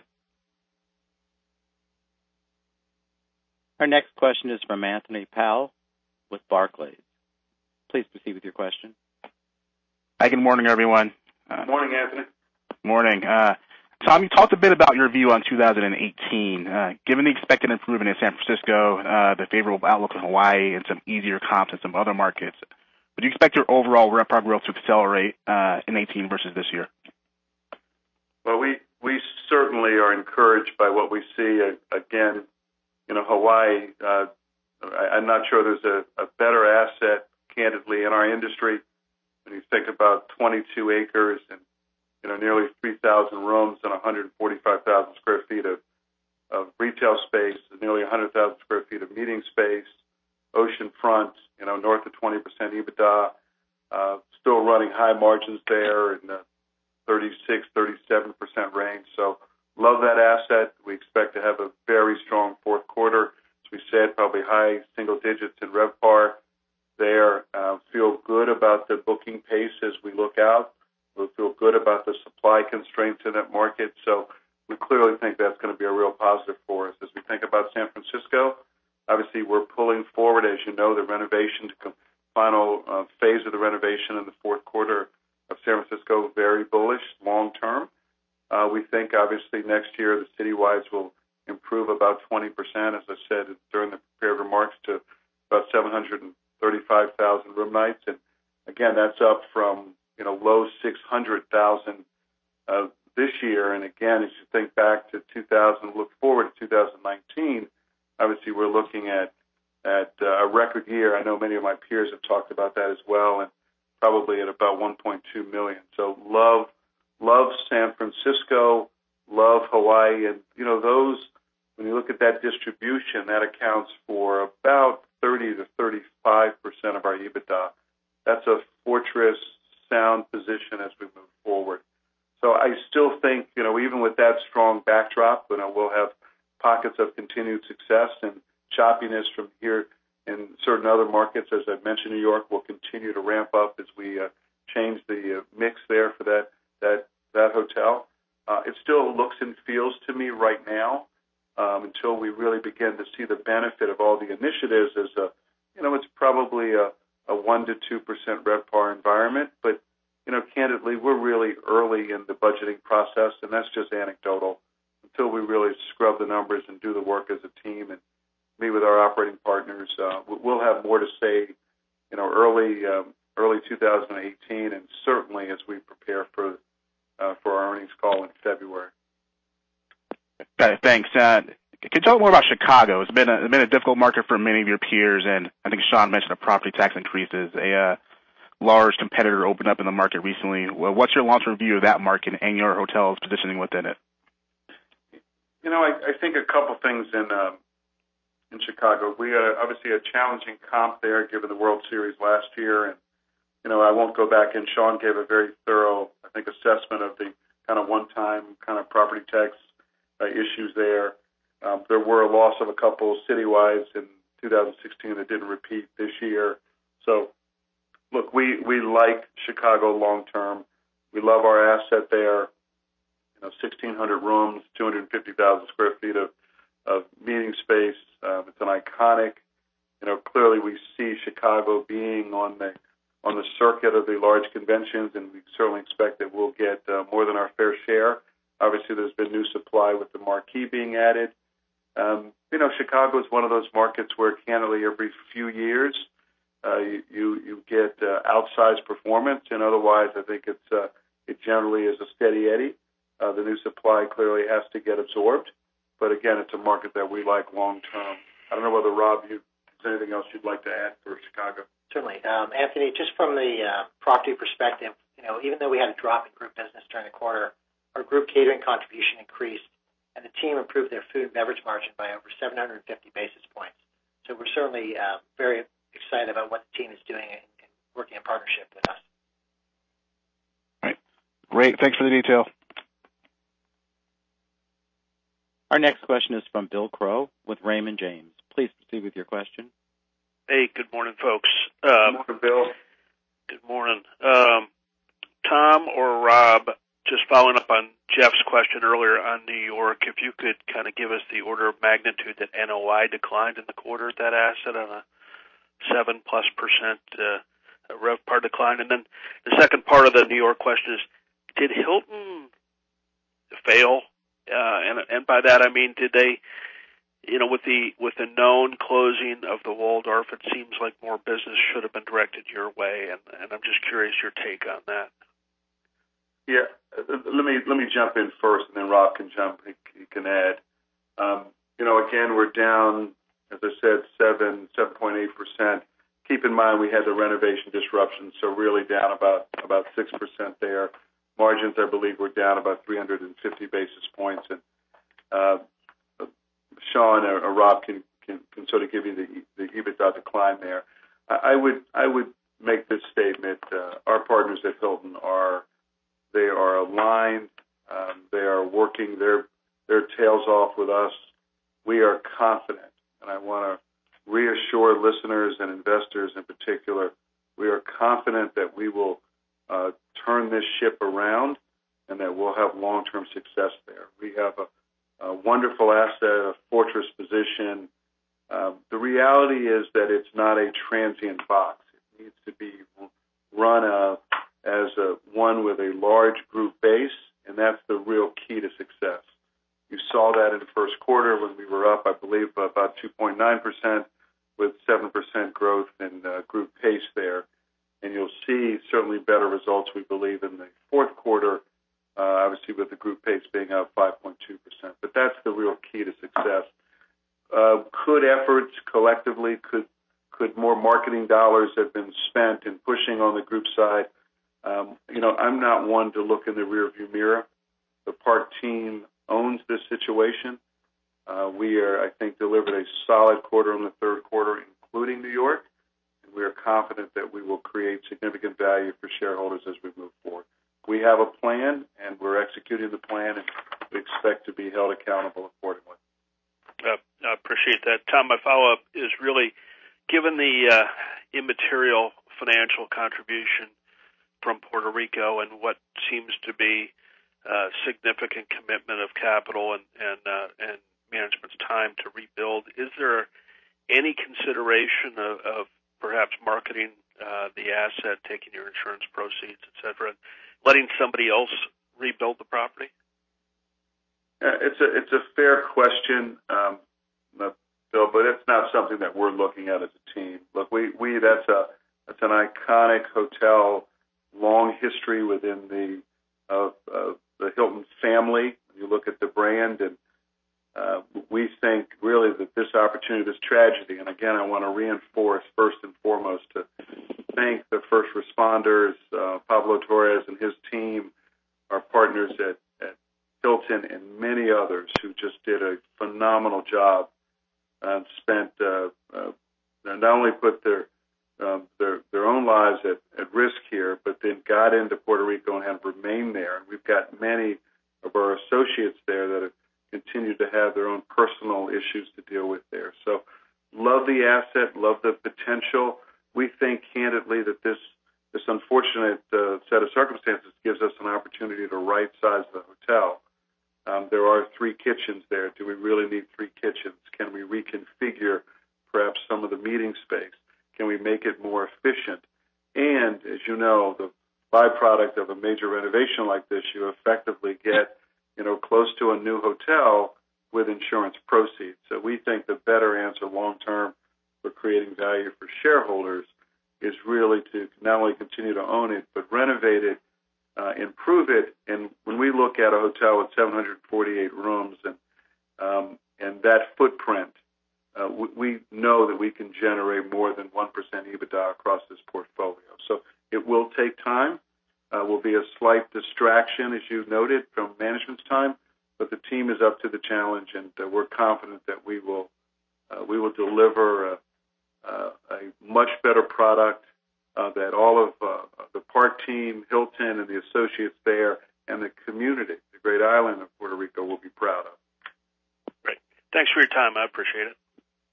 Our next question is from Anthony Powell with Barclays. Please proceed with your question. Hi, good morning, everyone. Uh, Good morning, Anthony. Morning. Uh, Tom, you talked a bit about your view on two thousand eighteen. Uh, given the expected improvement in San Francisco, uh, the favorable outlook in Hawaii, and some easier comps in some other markets, would you expect your overall RevPAR growth to accelerate uh, in eighteen versus this year? Well, we, we certainly are encouraged by what we see. Uh, again, you know, Hawaii, uh, I, I'm not sure there's a, a better asset, candidly, in our industry. When you think about twenty-two acres and, you know, nearly three thousand rooms and one hundred forty-five thousand square feet of, of retail space, nearly one hundred thousand square feet of meeting space, oceanfront, you know, north of twenty percent EBITDA, uh, still running high margins there in the thirty-six, thirty-seven percent range. So love that asset. We expect to have a very strong fourth quarter. As we said, probably high single digits in RevPAR there. Uh, feel good about the booking pace as we look out. We feel good about the supply constraints in that market. So we clearly think that's going to be a real positive for us. As we think about San Francisco, obviously we're pulling forward, as you know, the renovation, to final uh, phase of the renovation in the fourth quarter of San Francisco. Very bullish long term. Uh, we think, obviously, next year the citywides will improve about twenty percent, as I said during the prepared remarks, to about seven hundred thirty-five thousand room nights. And again, that's up from, you know, low six hundred thousand uh, this year. And again, as you think back to two thousand, look forward to two thousand nineteen, obviously we're looking at at uh, a record year. I know many of my peers have talked about that as well, and probably at about one point two million. So love, love San Francisco, love Hawaii. And, you know, those, when you look at that distribution, that accounts for about thirty to thirty-five percent of our EBITDA. That's a fortress sound position as we move forward. So I still think, you know, even with that strong backdrop, you know, we'll have pockets of continued success, and choppiness from here in certain other markets. As I mentioned, New York will continue to ramp up as we uh, change the uh, mix there for that that that hotel. Uh, it still looks and feels to me right now, um, until we really begin to see the benefit of all the initiatives, as uh, you know, it's probably a, a one to two percent RevPAR environment. But, you know, candidly, we're really early in the budgeting process, and that's just anecdotal. Until we really scrub the numbers and do the work as a team and meet with our operating partners, uh, we'll have more to say, you know, early um, early two thousand eighteen, and certainly as we prepare for uh, for our earnings call in February. Okay, thanks. Uh, can you talk more about Chicago? It's been a, it's been a difficult market for many of your peers, and I think Sean mentioned the property tax increases. A uh, large competitor opened up in the market recently. Well, what's your long-term view of that market and your hotel's positioning within it? You know, I, I think a couple things in um, in Chicago. We had obviously a challenging comp there given the World Series last year, and you know, I won't go back in. Sean gave a very thorough, I think, assessment of the kind of one-time kind of property tax uh, issues there. Um, there were a loss of a couple citywides in two thousand sixteen that didn't repeat this year. So, look, we, we like Chicago long-term. We love our asset there. You know, sixteen hundred rooms, two hundred fifty thousand square feet of, of meeting space. Um, it's an iconic, you know, clearly we see Chicago being on the on the circuit of the large conventions, and we certainly expect that we'll get uh, more than our fair share. Obviously, there's been new supply with the Marquee being added. Um, you know, Chicago is one of those markets where, candidly, every few years uh, you, you you get uh, outsized performance, and otherwise, I think it's uh, it generally is a steady eddy. Uh, the new supply clearly has to get absorbed, but again, it's a market that we like long term. I don't know whether Rob, you there's anything else you'd like to add for Chicago? Certainly, um, Anthony. Just from the uh, property perspective, you know, even though we had a drop in group business during the quarter, our group catering contribution increased, and the team improved their food and beverage margin by over seven hundred fifty basis points. So we're certainly uh, very excited about what the team is doing and, and working in partnership with us. All right. Great. Thanks for the detail. Our next question is from Bill Crow with Raymond James. Please proceed with your question. Hey, good morning, folks. Good Um, morning, Bill. good morning. Um, Tom or Rob, just following up on Jeff's question earlier on New York, if you could kind of give us the order of magnitude that N O I declined in the quarter at that asset on a seven plus percent uh, RevPAR decline. And then the second part of the New York question is, did Hilton fail? Uh, and, and by that I mean, did they, you know, with the with the known closing of the Waldorf, it seems like more business should have been directed your way, and, and I'm just curious your take on that. Yeah, let me let me jump in first, and then Rob can jump. He, he can add. Um, you know, again, we're down, as I said, seven seven point eight percent. Keep in mind we had the renovation disruption, so really down about about six percent there. Margins, I believe, were down about three hundred fifty basis points, and uh, Sean or, or Rob can, can can sort of give you the the EBITDA decline there. I, I would I would make this statement: uh, our partners at Hilton are they are aligned. Um, they are working their their tails off with us. We are confident, and I want to reassure listeners and investors in particular, we are confident that we will uh, turn this ship around and that we'll have long-term success there. We have a, a wonderful asset, a fortress position. Um, the reality is that it's not a transient box. It needs to be run uh, as a, one with a large group base, and that's the real key to success. You saw that in the first quarter when we were up, I believe, about two point nine percent with seven percent growth in uh, group pace there. And you'll see certainly better results, we believe, in the fourth quarter, uh, obviously with the group pace being up five point two percent. But that's the real key to success. Uh, could efforts collectively, could could more marketing dollars have been spent in pushing on the group side? Um, you know, I'm not one to look in the rearview mirror. The Park team owns this situation. Uh, we are, I think, delivered a solid quarter in the third quarter, including New York. We are confident that we will create significant value for shareholders as we move forward. We have a plan, and we're executing the plan, and we expect to be held accountable accordingly. Uh, I appreciate that. Tom, my follow-up is really, given the uh, immaterial financial contribution from Puerto Rico and what seems to be uh, significant commitment of capital and, and, uh, and management's time to rebuild, is there any consideration of, of perhaps marketing uh, the asset, taking your insurance proceeds, et cetera, letting somebody else rebuild the property? Uh, it's a it's a fair question, um, Bill, but it's not something that we're looking at as a team. Look, we, we that's a that's an iconic hotel, long history within the of uh, the Hilton family. You look at the brand, and uh, we think really that this opportunity, this tragedy, and again, I want to reinforce first and foremost to thank the first responders, uh, Pablo Torres and his team, our partners at, at Hilton, and many others who just did a phenomenal job and spent uh, uh, not only put their um, their their own lives at, at risk here, but then got into Puerto Rico and have remained there. And we've got many of our associates there that have continued to have their own personal issues to deal with there. So love the asset, love the potential. We think candidly that this this unfortunate uh, set of circumstances gives us an opportunity to right-size the hotel. Um, there are three kitchens there. Do we really need three kitchens? Can we reconfigure perhaps some of the meeting space? Can we make it more efficient? And, as you know, the byproduct of a major renovation like this, you effectively get, you know, close to a new hotel with insurance proceeds. So we think the better answer long-term for creating value for shareholders is really to not only continue to own it, but renovate it, uh, improve it. And when we look at a hotel with seven hundred forty-eight rooms and um, and that footprint, uh, we, we know that we can generate more than one percent EBITDA across this portfolio. So it will take time. Uh, will be a slight distraction, as you noted, from management's time, but the team is up to the challenge, and uh, we're confident that we will uh, we will deliver a, uh, a much better product uh, that all of uh, the Park team, Hilton, and the associates there, and the community, the great island of Puerto Rico, will be proud of. Great. Thanks for your time. I appreciate it.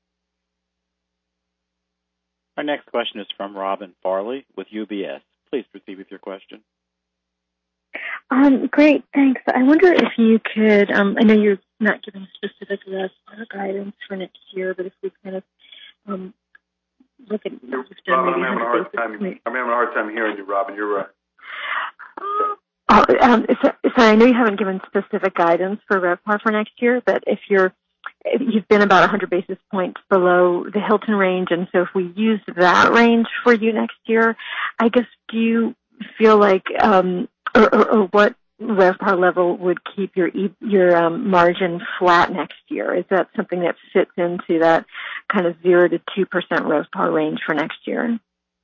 Our next question is from Robin Farley with U B S. Please proceed with your question. Um, great, thanks. I wonder if you could, um, I know you're not giving specific guidance for next year, but if we kind of um, look at... Robin, I'm having, a hard time, I'm having a hard time hearing you, Robin. You're right. Uh, um, so, sorry, I know you haven't given specific guidance for RevPAR for next year, but if you're if you've been about one hundred basis points below the Hilton range, and so if we use that range for you next year, I guess, do you feel like, um, or, or, or what RevPAR level would keep your your um, margin flat next year? Is that something that fits into that kind of zero to two percent RevPAR range for next year?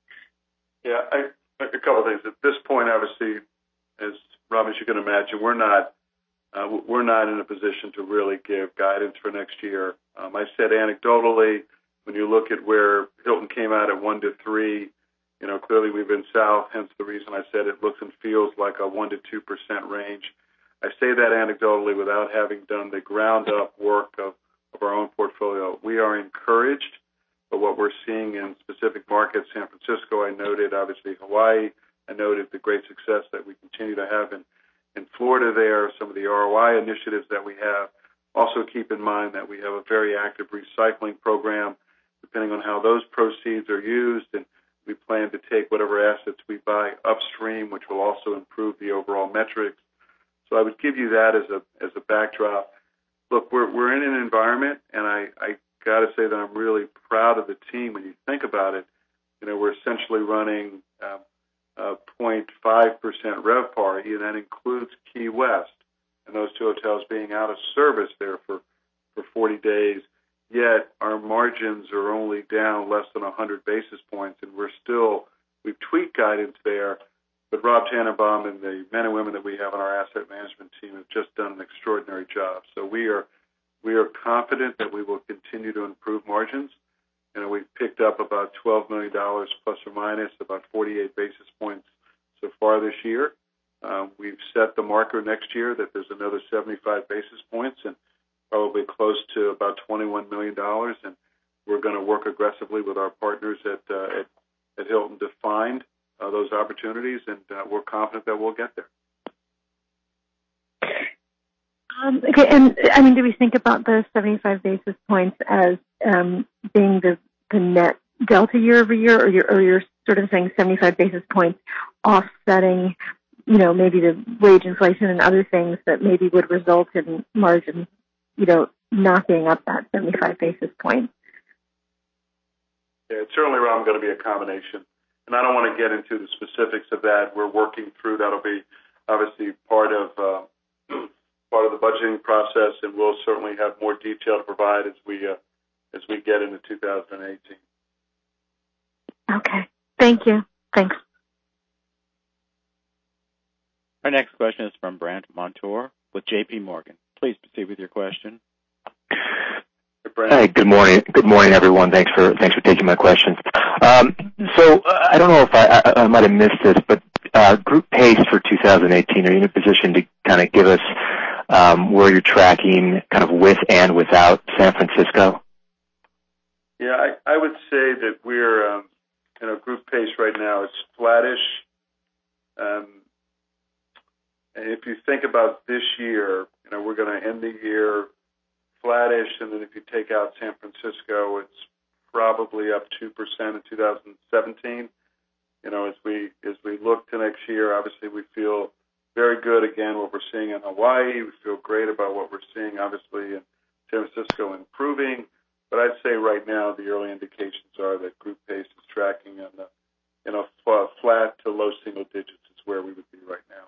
Yeah, I, a couple of things. At this point, obviously, as Robin, as you can imagine, we're not uh, we're not in a position to really give guidance for next year. Um, I said anecdotally, when you look at where Hilton came out at one to three, you know, clearly we've been south. Hence the reason I said it looks and feels like a one to two percent range. I say that anecdotally without having done the ground up work of, of our own portfolio. We are encouraged by what we're seeing in specific markets. San Francisco, I noted, obviously Hawaii. I noted the great success that we continue to have in, in Florida there, some of the R O I initiatives that we have. Also keep in mind that we have a very active recycling program, depending on how those proceeds are used, and we plan to take whatever assets we buy upstream, which will also improve the overall metrics. So I would give you that as a as a backdrop. Look, we're we're in an environment, and I, I got to say that I'm really proud of the team. When you think about it, you know, we're essentially running um, uh, zero point five percent RevPAR, and that includes Key West, and those two hotels being out of service there for, for forty days. Yet our margins are only down less than one hundred basis points, and we're still, we've tweaked guidance there, but Rob Tannenbaum and the men and women that we have on our asset management team have just done an extraordinary job. So we are we are confident that we will continue to improve margins. You know, we've picked up about twelve million dollars plus or minus, about forty-eight basis points so far this year. Um, we've set the marker next year that there's another seventy-five basis points, and probably close to about twenty-one million dollars, and we're going to work aggressively with our partners at uh, at, at Hilton to find uh, those opportunities, and uh, we're confident that we'll get there. Um, okay, and I mean, do we think about the seventy-five basis points as um, being the, the net delta year over year, or you're, or you're sort of saying seventy-five basis points offsetting, you know, maybe the wage inflation and other things that maybe would result in margins, you know, not being up that seventy-five basis points? Yeah, it's certainly, Rob, going to be a combination. And I don't want to get into the specifics of that. We're working through. That'll be obviously part of uh, part of the budgeting process, and we'll certainly have more detail to provide as we uh, as we get into two thousand eighteen. Okay. Thank you. Thanks. Our next question is from Brandt Montour with J P Morgan. Please proceed with your question. Hey, good morning. Good morning, everyone. Thanks for thanks for taking my questions. Um, so uh, I don't know if I, I, I might have missed this, but uh, group pace for two thousand eighteen. Are you in a position to kind of give us um, where you're tracking, kind of with and without San Francisco? Yeah, I, I would say that we're um, you know group pace right now is flattish. Um, and if you think about this year, you know we're going to end the year flattish, and then if you take out San Francisco, it's probably up two percent in two thousand seventeen. You know, as we as we look to next year, obviously we feel very good again what we're seeing in Hawaii. We feel great about what we're seeing, obviously, in San Francisco improving. But I'd say right now the early indications are that group pace is tracking in the you know flat to low single digits is where we would be right now.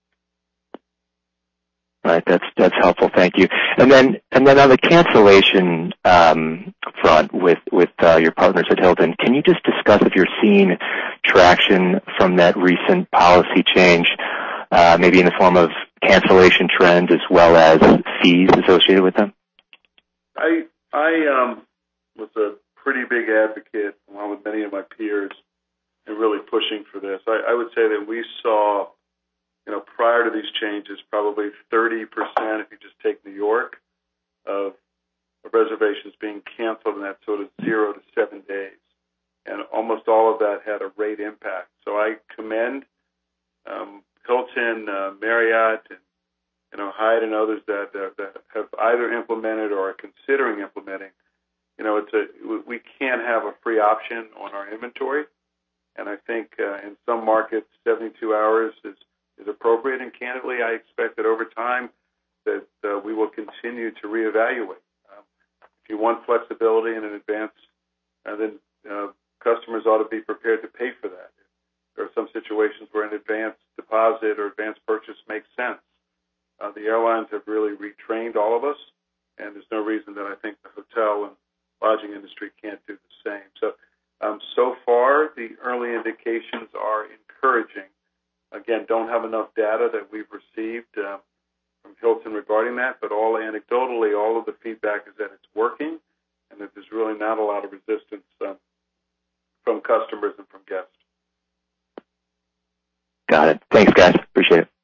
All right, that's that's helpful. Thank you. And then and then on the cancellation um, front with with uh, your partners at Hilton, can you just discuss if you're seeing traction from that recent policy change, uh, maybe in the form of cancellation trends as well as fees associated with them? I I um, was a pretty big advocate, along with many of my peers, in really pushing for this. I, I would say that we saw, you know, prior to these changes, probably thirty percent, if you just take New York, of, of reservations being canceled in that sort of zero to seven days. And almost all of that had a rate impact. So I commend um, Hilton, uh, Marriott, and, you know, Hyatt and others that, that, that have either implemented or are considering implementing. You know, it's a, we can't have a free option on our inventory. And I think uh, in some markets, seventy-two hours is is appropriate, and candidly, I expect that over time that uh, we will continue to reevaluate. Um, if you want flexibility in an advance, uh, then uh, customers ought to be prepared to pay for that. There are some situations where an advance deposit or advance purchase makes sense. Uh, the airlines have really retrained all of us, and there's no reason that I think the hotel and lodging industry can't do the same. So, um, so far, the early indications are encouraging. Again, don't have enough data that we've received um, from Hilton regarding that, but all anecdotally, all of the feedback is that it's working and that there's really not a lot of resistance um, from customers and from guests. Got it. Thanks, guys. Appreciate it.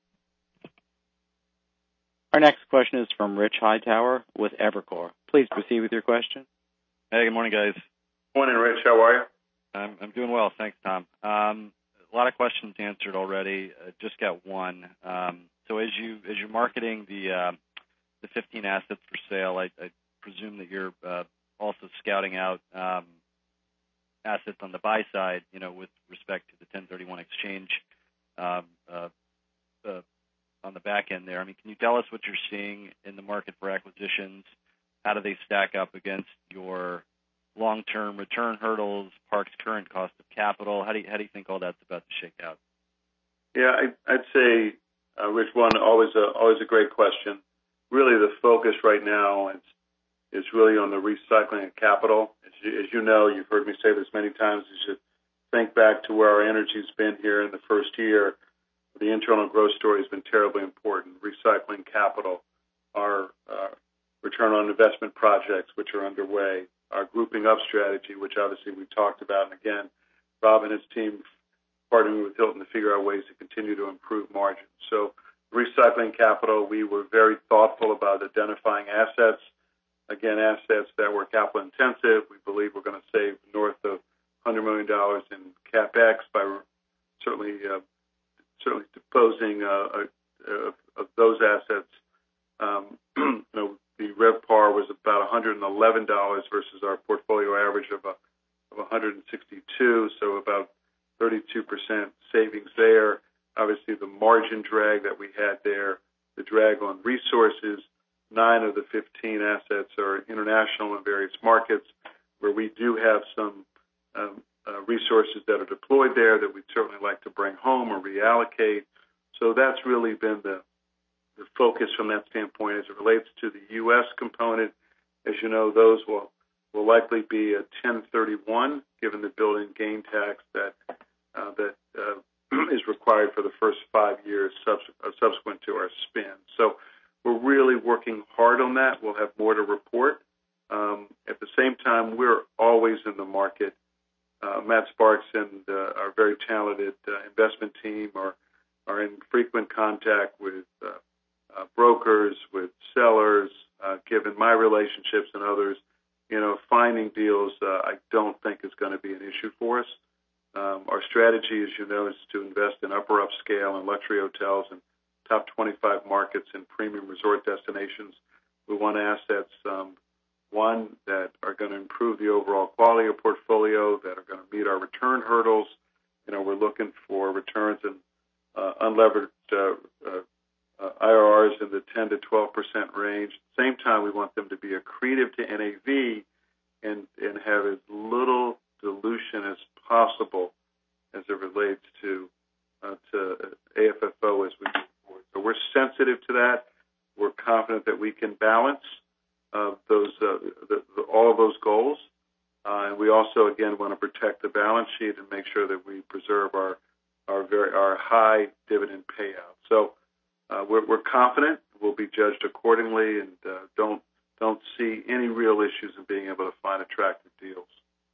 Our next question is from Rich Hightower with Evercore. Please proceed with your question. Hey, good morning, guys. Morning, Rich. How are you? I'm, I'm doing well. Thanks, Tom. Um, A lot of questions answered already. Uh, just got one. Um, so as you as you're marketing the uh, the fifteen assets for sale, I, I presume that you're uh, also scouting out um, assets on the buy side. You know, with respect to the ten thirty-one exchange um, uh, uh, on the back end there. I mean, can you tell us what you're seeing in the market for acquisitions? How do they stack up against your long-term return hurdles, Park's current cost of capital? How do you, how do you think all that's about to shake out? Yeah, I, I'd say, uh, Rich, one, always a, always a great question. Really the focus right now is, is really on the recycling of capital. As you, as you know, you've heard me say this many times, you should think back to where our energy's been here in the first year. The internal growth story has been terribly important. Recycling capital, our uh, return on investment projects, which are underway, our grouping up strategy, which obviously we talked about. And again, Rob and his team partnering with Hilton to figure out ways to continue to improve margins. So recycling capital, we were very thoughtful about identifying assets. Again, assets that were capital intensive. We believe we're going to save north of one hundred million dollars in CapEx by certainly uh, certainly disposing uh, uh, of those assets. Um, you know, the RevPAR was about one hundred eleven dollars versus our portfolio average of, a, of one hundred sixty-two dollars, so about thirty-two percent savings there. Obviously, the margin drag that we had there, the drag on resources, nine of the fifteen assets are international in various markets where we do have some um, uh, resources that are deployed there that we'd certainly like to bring home or reallocate. So that's really been the, the focus from that standpoint. As it relates to the U S component, as you know, those will, will likely be a ten thirty-one, given the building gain tax that uh, that uh, is required for the first five years subs- uh, subsequent to our spin. So we're really working hard on that. We'll have more to report. Um, at the same time, we're always in the market. Uh, Matt Sparks and uh, our very talented uh, investment team are, are in frequent contact with uh, uh, brokers, with sellers, uh, given my relationships and others. You know, finding deals uh, I don't think is going to be an issue for us. Um, our strategy, as you know, is to invest in upper upscale and luxury hotels and top twenty-five markets and premium resort destinations. We want assets, um, one, that are going to improve the overall quality of portfolio, that are going to meet our return hurdles. You know, we're looking for returns in uh, unlevered uh, uh, uh, I R Rs in the ten to twelve percent range. At the same time, we want them to be accretive to N A V and, and have as little dilution as possible as it relates to uh, to A F F O as we move forward. So we're sensitive to that. We're confident that we can balance uh, those uh, the, the, all of those goals, uh, and we also again want to protect the balance sheet and make sure that we preserve our our very our high dividend payout. So uh, we're, we're confident we'll be judged accordingly, and uh, don't don't see any real issues in being able to find attractive deals.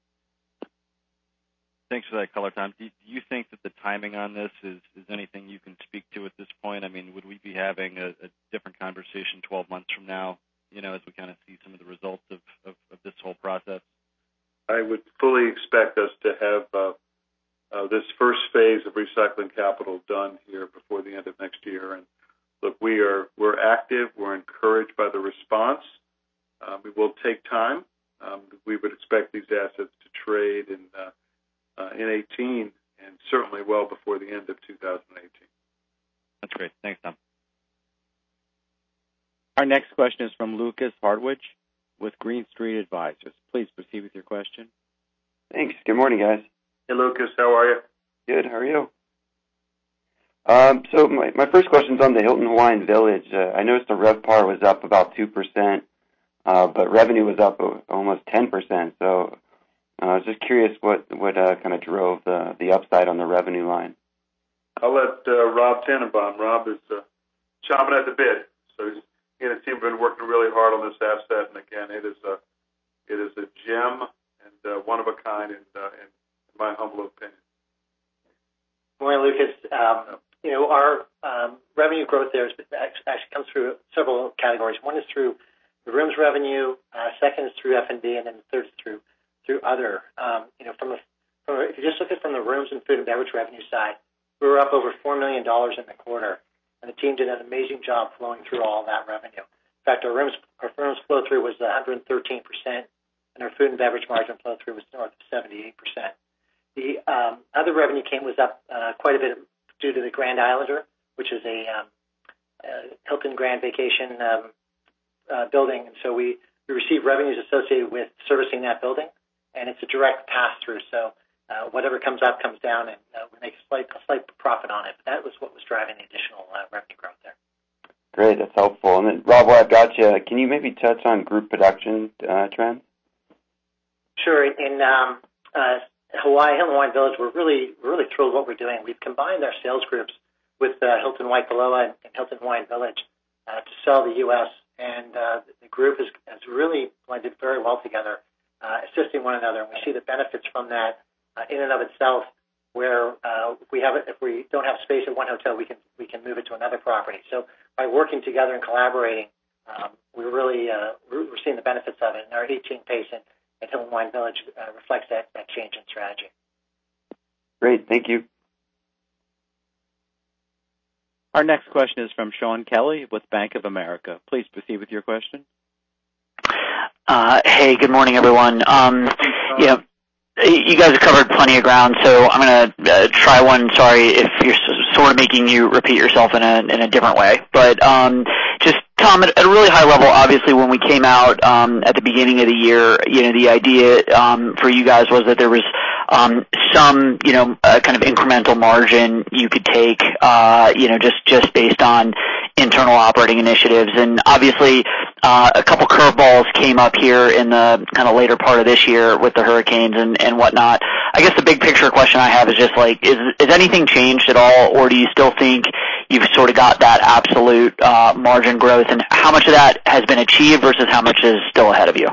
Thanks for that color, Tom. Do you think that the timing on this is, is anything you can speak to at this point? I mean, would we be having a, a different conversation twelve months from now, you know, as we kind of see some of the results of, of, of this whole process? I would fully expect us to have uh, uh, this first phase of recycling capital done here before the end of next year. And look, we are we're active. We're encouraged by the response. Um, it will take time. Um, we would expect these assets to trade in uh, uh, in eighteen, and certainly well before the end of two thousand eighteen. That's great. Thanks, Tom. Our next question is from Lucas Hartwich with Green Street Advisors. Please proceed with your question. Thanks. Good morning, guys. Hey, Lucas. How are you? Good. How are you? Um, so my, my first question is on the Hilton Hawaiian Village. Uh, I noticed the RevPAR was up about two percent, uh, but revenue was up almost ten percent. So uh, I was just curious what, what uh, kind of drove the, the upside on the revenue line. I'll let uh, Rob Tannenbaum. Rob is uh, chomping at the bit. So he's, he and his team have been working really hard on this asset. And again, it is a it is a gem and uh, one of a kind, in, uh, in my humble opinion. Good morning, Lucas. Um, you know, our um, revenue growth there is, actually comes through several categories. One is through the rooms revenue. Uh, second is through F and B, and then the third is through through other. Um, you know, from, a, from a, if you just look at from the rooms and food and beverage revenue side, we were up over four million dollars in the quarter, and the team did an amazing job flowing through all that revenue. In fact, our rooms our rooms flow through was one hundred thirteen percent, and our food and beverage margin flow through was north of seventy-eight percent. The um, other revenue came was up uh, quite a bit due to the Grand Islander, which is a um, uh, Hilton Grand Vacation um, uh, building, and so we, we receive revenues associated with servicing that building, and it's a direct pass-through. So uh, whatever comes up comes down, and uh, we make a slight, a slight profit on it. But that was what was driving the additional uh, revenue growth there. Great, that's helpful. And then, Rob, while I've got you, can you maybe touch on group production uh, trends? Sure. In um, uh, Hawaii, Hilton Hawaiian Village, we're really we're really thrilled with what we're doing. We've combined our sales groups with uh, Hilton Waikoloa and, and Hilton Hawaiian Village uh, to sell the U S, and uh, the group has, has really blended very well together, uh, assisting one another. And we see the benefits from that uh, in and of itself. Where uh, we have it, if we don't have space at one hotel, we can we can move it to another property. So by working together and collaborating, um, we're really uh, we're, we're seeing the benefits of it. And our eighteen pace at, at Hilton Hawaiian Village uh, reflects that, that change in strategy. Great, thank you. Our next question is from Shaun Kelley with Bank of America. Please proceed with your question. Uh, hey, good morning, everyone. Um, you know, you guys have covered plenty of ground, so I'm going to uh, try one. Sorry if you're sort of making you repeat yourself in a in a different way. But um, just, Tom, at, at a really high level, obviously when we came out um, at the beginning of the year, you know, the idea um, for you guys was that there was um, some, you know, uh, kind of incremental margin you could take, uh, you know, just, just based on internal operating initiatives. And obviously, Uh, a couple curveballs came up here in the kind of later part of this year with the hurricanes and, and whatnot. I guess the big picture question I have is just like, is, is anything changed at all, or do you still think you've sort of got that absolute uh, margin growth, and how much of that has been achieved versus how much is still ahead of you?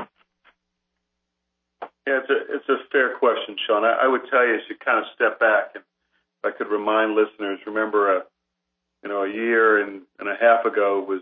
Yeah, it's a, it's a fair question, Sean. I, I would tell you, as you kind of step back, and if I could remind listeners, remember, a, you know, a year and, and a half ago was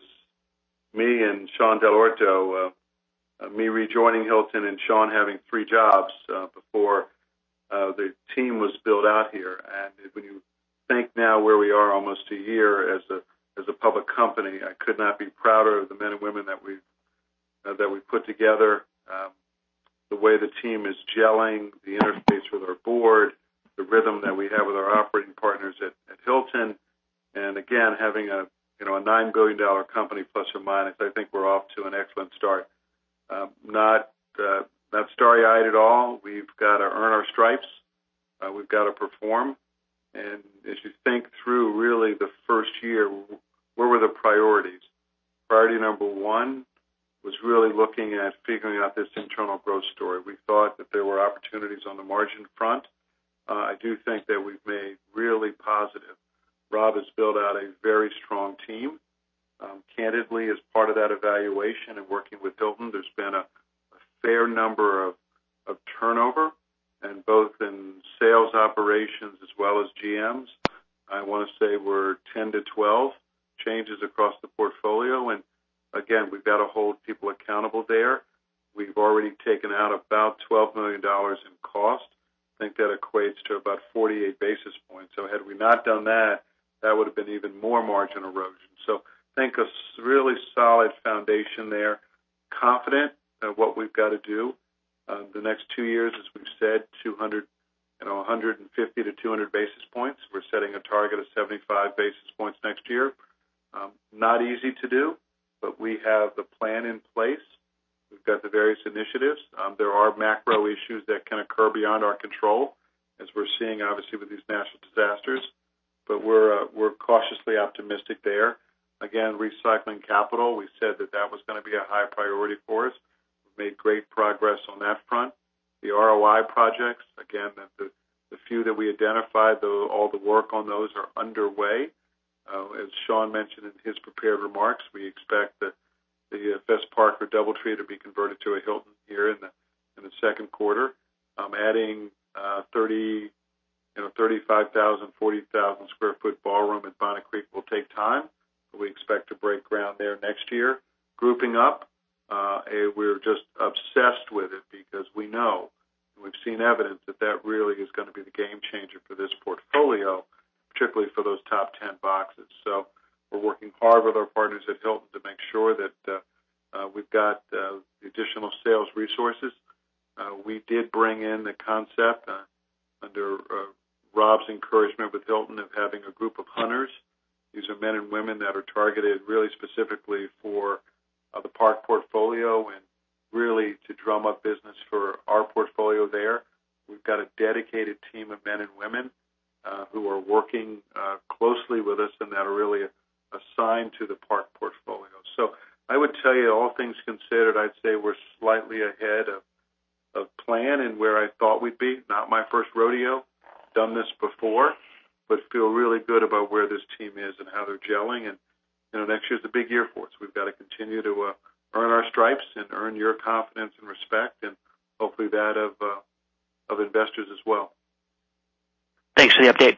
me and Sean Dell'Orto, uh, uh, me rejoining Hilton and Sean having three jobs uh, before uh, the team was built out here. And when you think now where we are almost a year as a as a public company, I could not be prouder of the men and women that we've uh, that we've put together. Um, the way the team is gelling, the interface with our board, the rhythm that we have with our operating partners at, at Hilton, and again having a you know, a nine billion dollars company plus or minus. I think we're off to an excellent start. Um, not uh, not starry-eyed at all. We've got to earn our stripes. Uh, we've got to perform. And as you think through really the first year, where were the priorities? Priority number one was really looking at figuring out this internal growth story. We thought that there were opportunities on the margin front. Uh, I do think that we've made really positive. Rob has built out a very strong team. Um, candidly, as part of that evaluation and working with Hilton, there's been a, a fair number of, of turnover, and both in sales operations as well as G Ms. I want to say we're ten to twelve changes across the portfolio, and again, we've got to hold people accountable there. We've already taken out about twelve million dollars in cost. I think that equates to about forty-eight basis points. So had we not done that, that would have been even more margin erosion. So I think a really solid foundation there, confident of what we've got to do. Uh, the next two years, as we've said, two hundred, you know, one fifty to two hundred basis points. We're setting a target of seventy-five basis points next year. Um, not easy to do, but we have the plan in place. We've got the various initiatives. Um, there are macro issues that can occur beyond our control, as we're seeing, obviously, with these natural disasters. But we're uh, we're cautiously optimistic there. Again, recycling capital, we said that that was going to be a high priority for us. We've made great progress on that front. The R O I projects, again, the, the, the few that we identified, the, all the work on those are underway. Uh, as Sean mentioned in his prepared remarks, we expect the, the Fess Parker DoubleTree to be converted to a Hilton here in the in the second quarter, um, adding uh, thirty. You know, thirty-five thousand, forty thousand square foot ballroom at Bonnet Creek will take time. But we expect to break ground there next year. Grouping up, uh, we're just obsessed with it because we know, and we've seen evidence that that really is going to be the game changer for this portfolio, particularly for those top ten boxes. So we're working hard with our partners at Hilton to make sure that uh, uh, we've got uh, the additional sales resources. Uh, we did bring in the concept uh, under uh, Rob's encouragement with Hilton of having a group of hunters. These are men and women that are targeted really specifically for uh, the park portfolio and really to drum up business for our portfolio there. We've got a dedicated team of men and women uh, who are working uh, closely with us and that are really assigned to the park portfolio. So I would tell you, all things considered, I'd say we're slightly ahead of, of plan and where I thought we'd be. Not my first rodeo. Done this before, but feel really good about where this team is and how they're gelling. And you know, next year's a big year for us. We've got to continue to uh, earn our stripes and earn your confidence and respect, and hopefully that of uh, of investors as well. Thanks for the update.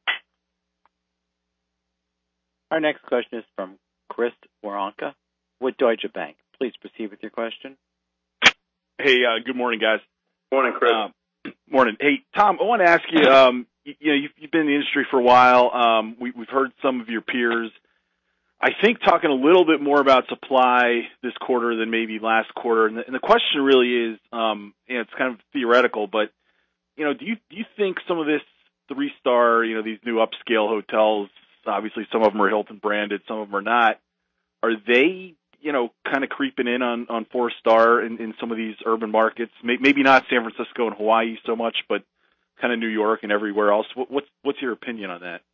Our next question is from Chris Woronka with Deutsche Bank. Please proceed with your question. Hey, uh, good morning, guys. Morning, Chris. Um, Morning. Hey, Tom, I want to ask you, um, you, you know, you've, you've been in the industry for a while. Um, we, we've heard some of your peers I think talking a little bit more about supply this quarter than maybe last quarter. And the, and the question really is, um, you know, it's kind of theoretical, but, you know, do you do you think some of this three-star, you know, these new upscale hotels, obviously some of them are Hilton branded, some of them are not, are they, you know, kind of creeping in on, on four-star in, in some of these urban markets? Maybe not San Francisco and Hawaii so much, but kind of New York and everywhere else. What, what's, what's your opinion on that?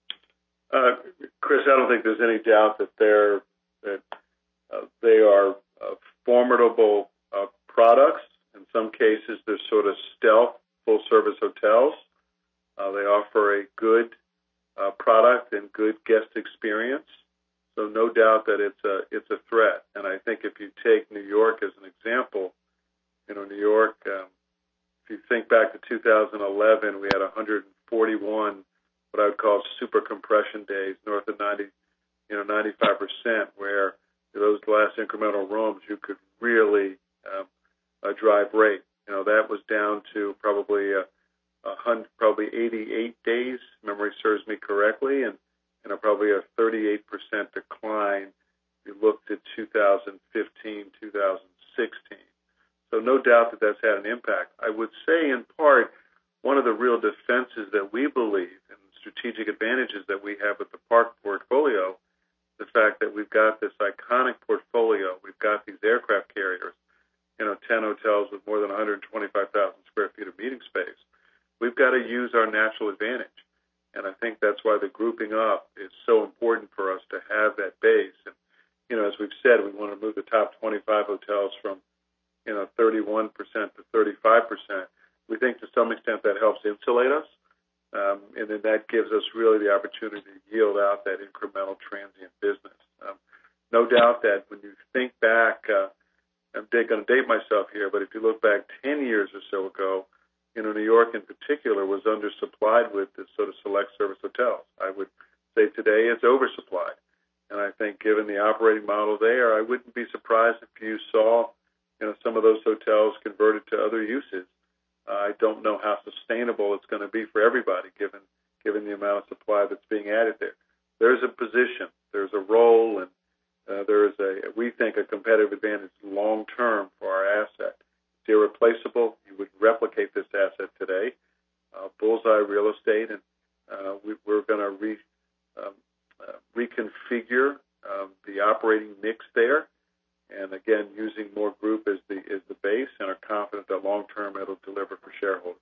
Uh, Chris, I don't think there's any doubt that they're that uh, they are uh, formidable uh, products. In some cases, they're sort of stealth full-service hotels. Uh, they offer a good uh, product and good guest experience. So no doubt that it's a it's a threat. And I think if you take New York as an example, you know, New York. Um, if you think back to two thousand eleven, we had one hundred forty-one what I would call super compression days, north of ninety, you know, ninety-five percent, where those last incremental rooms you could really um, uh, drive rate. You know, that was down to probably a, a hundred, probably eighty-eight days, memory serves me correctly, and you know, probably a thirty-eight percent decline if you looked at two thousand fifteen, two thousand sixteen. So no doubt that that's had an impact. I would say in part, one of the real defenses that we believe and strategic advantages that we have with the Park portfolio, the fact that we've got this iconic portfolio, we've got these aircraft carriers, you know, ten hotels with more than one hundred twenty-five thousand square feet of meeting space. We've got to use our natural advantage. And I think that's why the grouping up is so important for us to have that base. And, you know, as we've said, we want to move the top twenty-five hotels from, you know, thirty-one percent to thirty-five percent. We think to some extent that helps insulate us. Um, and then that gives us really the opportunity to yield out that incremental transient business. Um, no doubt that when you think back, uh, I'm going to date myself here, but if you look back ten years or so ago, you know, New York in particular was undersupplied with this sort of select service hotels. I would say today it's oversupplied. And I think given the operating model there, I wouldn't be surprised if you saw, you know, some of those hotels converted to other uses. Uh, I don't know how sustainable it's going to be for everybody given given the amount of supply that's being added there. There's a position, there's a role, and uh, there is a, we think, a competitive advantage long-term for our asset. It's irreplaceable. You would replicate this asset today. Uh, bullseye real estate, and uh, we, we're going to re, um, uh, reconfigure um, the operating mix there. And again, using more group as the as the base, and are confident that long term it'll deliver for shareholders.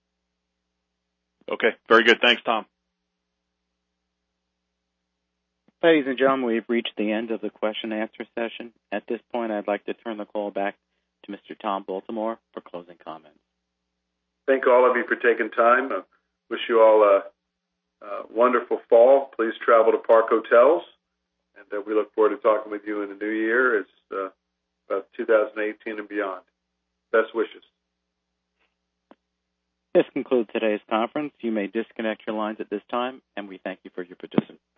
Okay, very good. Thanks, Tom. Ladies and gentlemen, we've reached the end of the question and answer session. At this point, I'd like to turn the call back to Mister Tom Baltimore for closing comments. Thank all of you for taking time. I wish you all a, a wonderful fall. Please travel to Park Hotels. And uh, we look forward to talking with you in the new year as uh, about two thousand eighteen and beyond. Best wishes. This concludes today's conference. You may disconnect your lines at this time, and we thank you for your participation.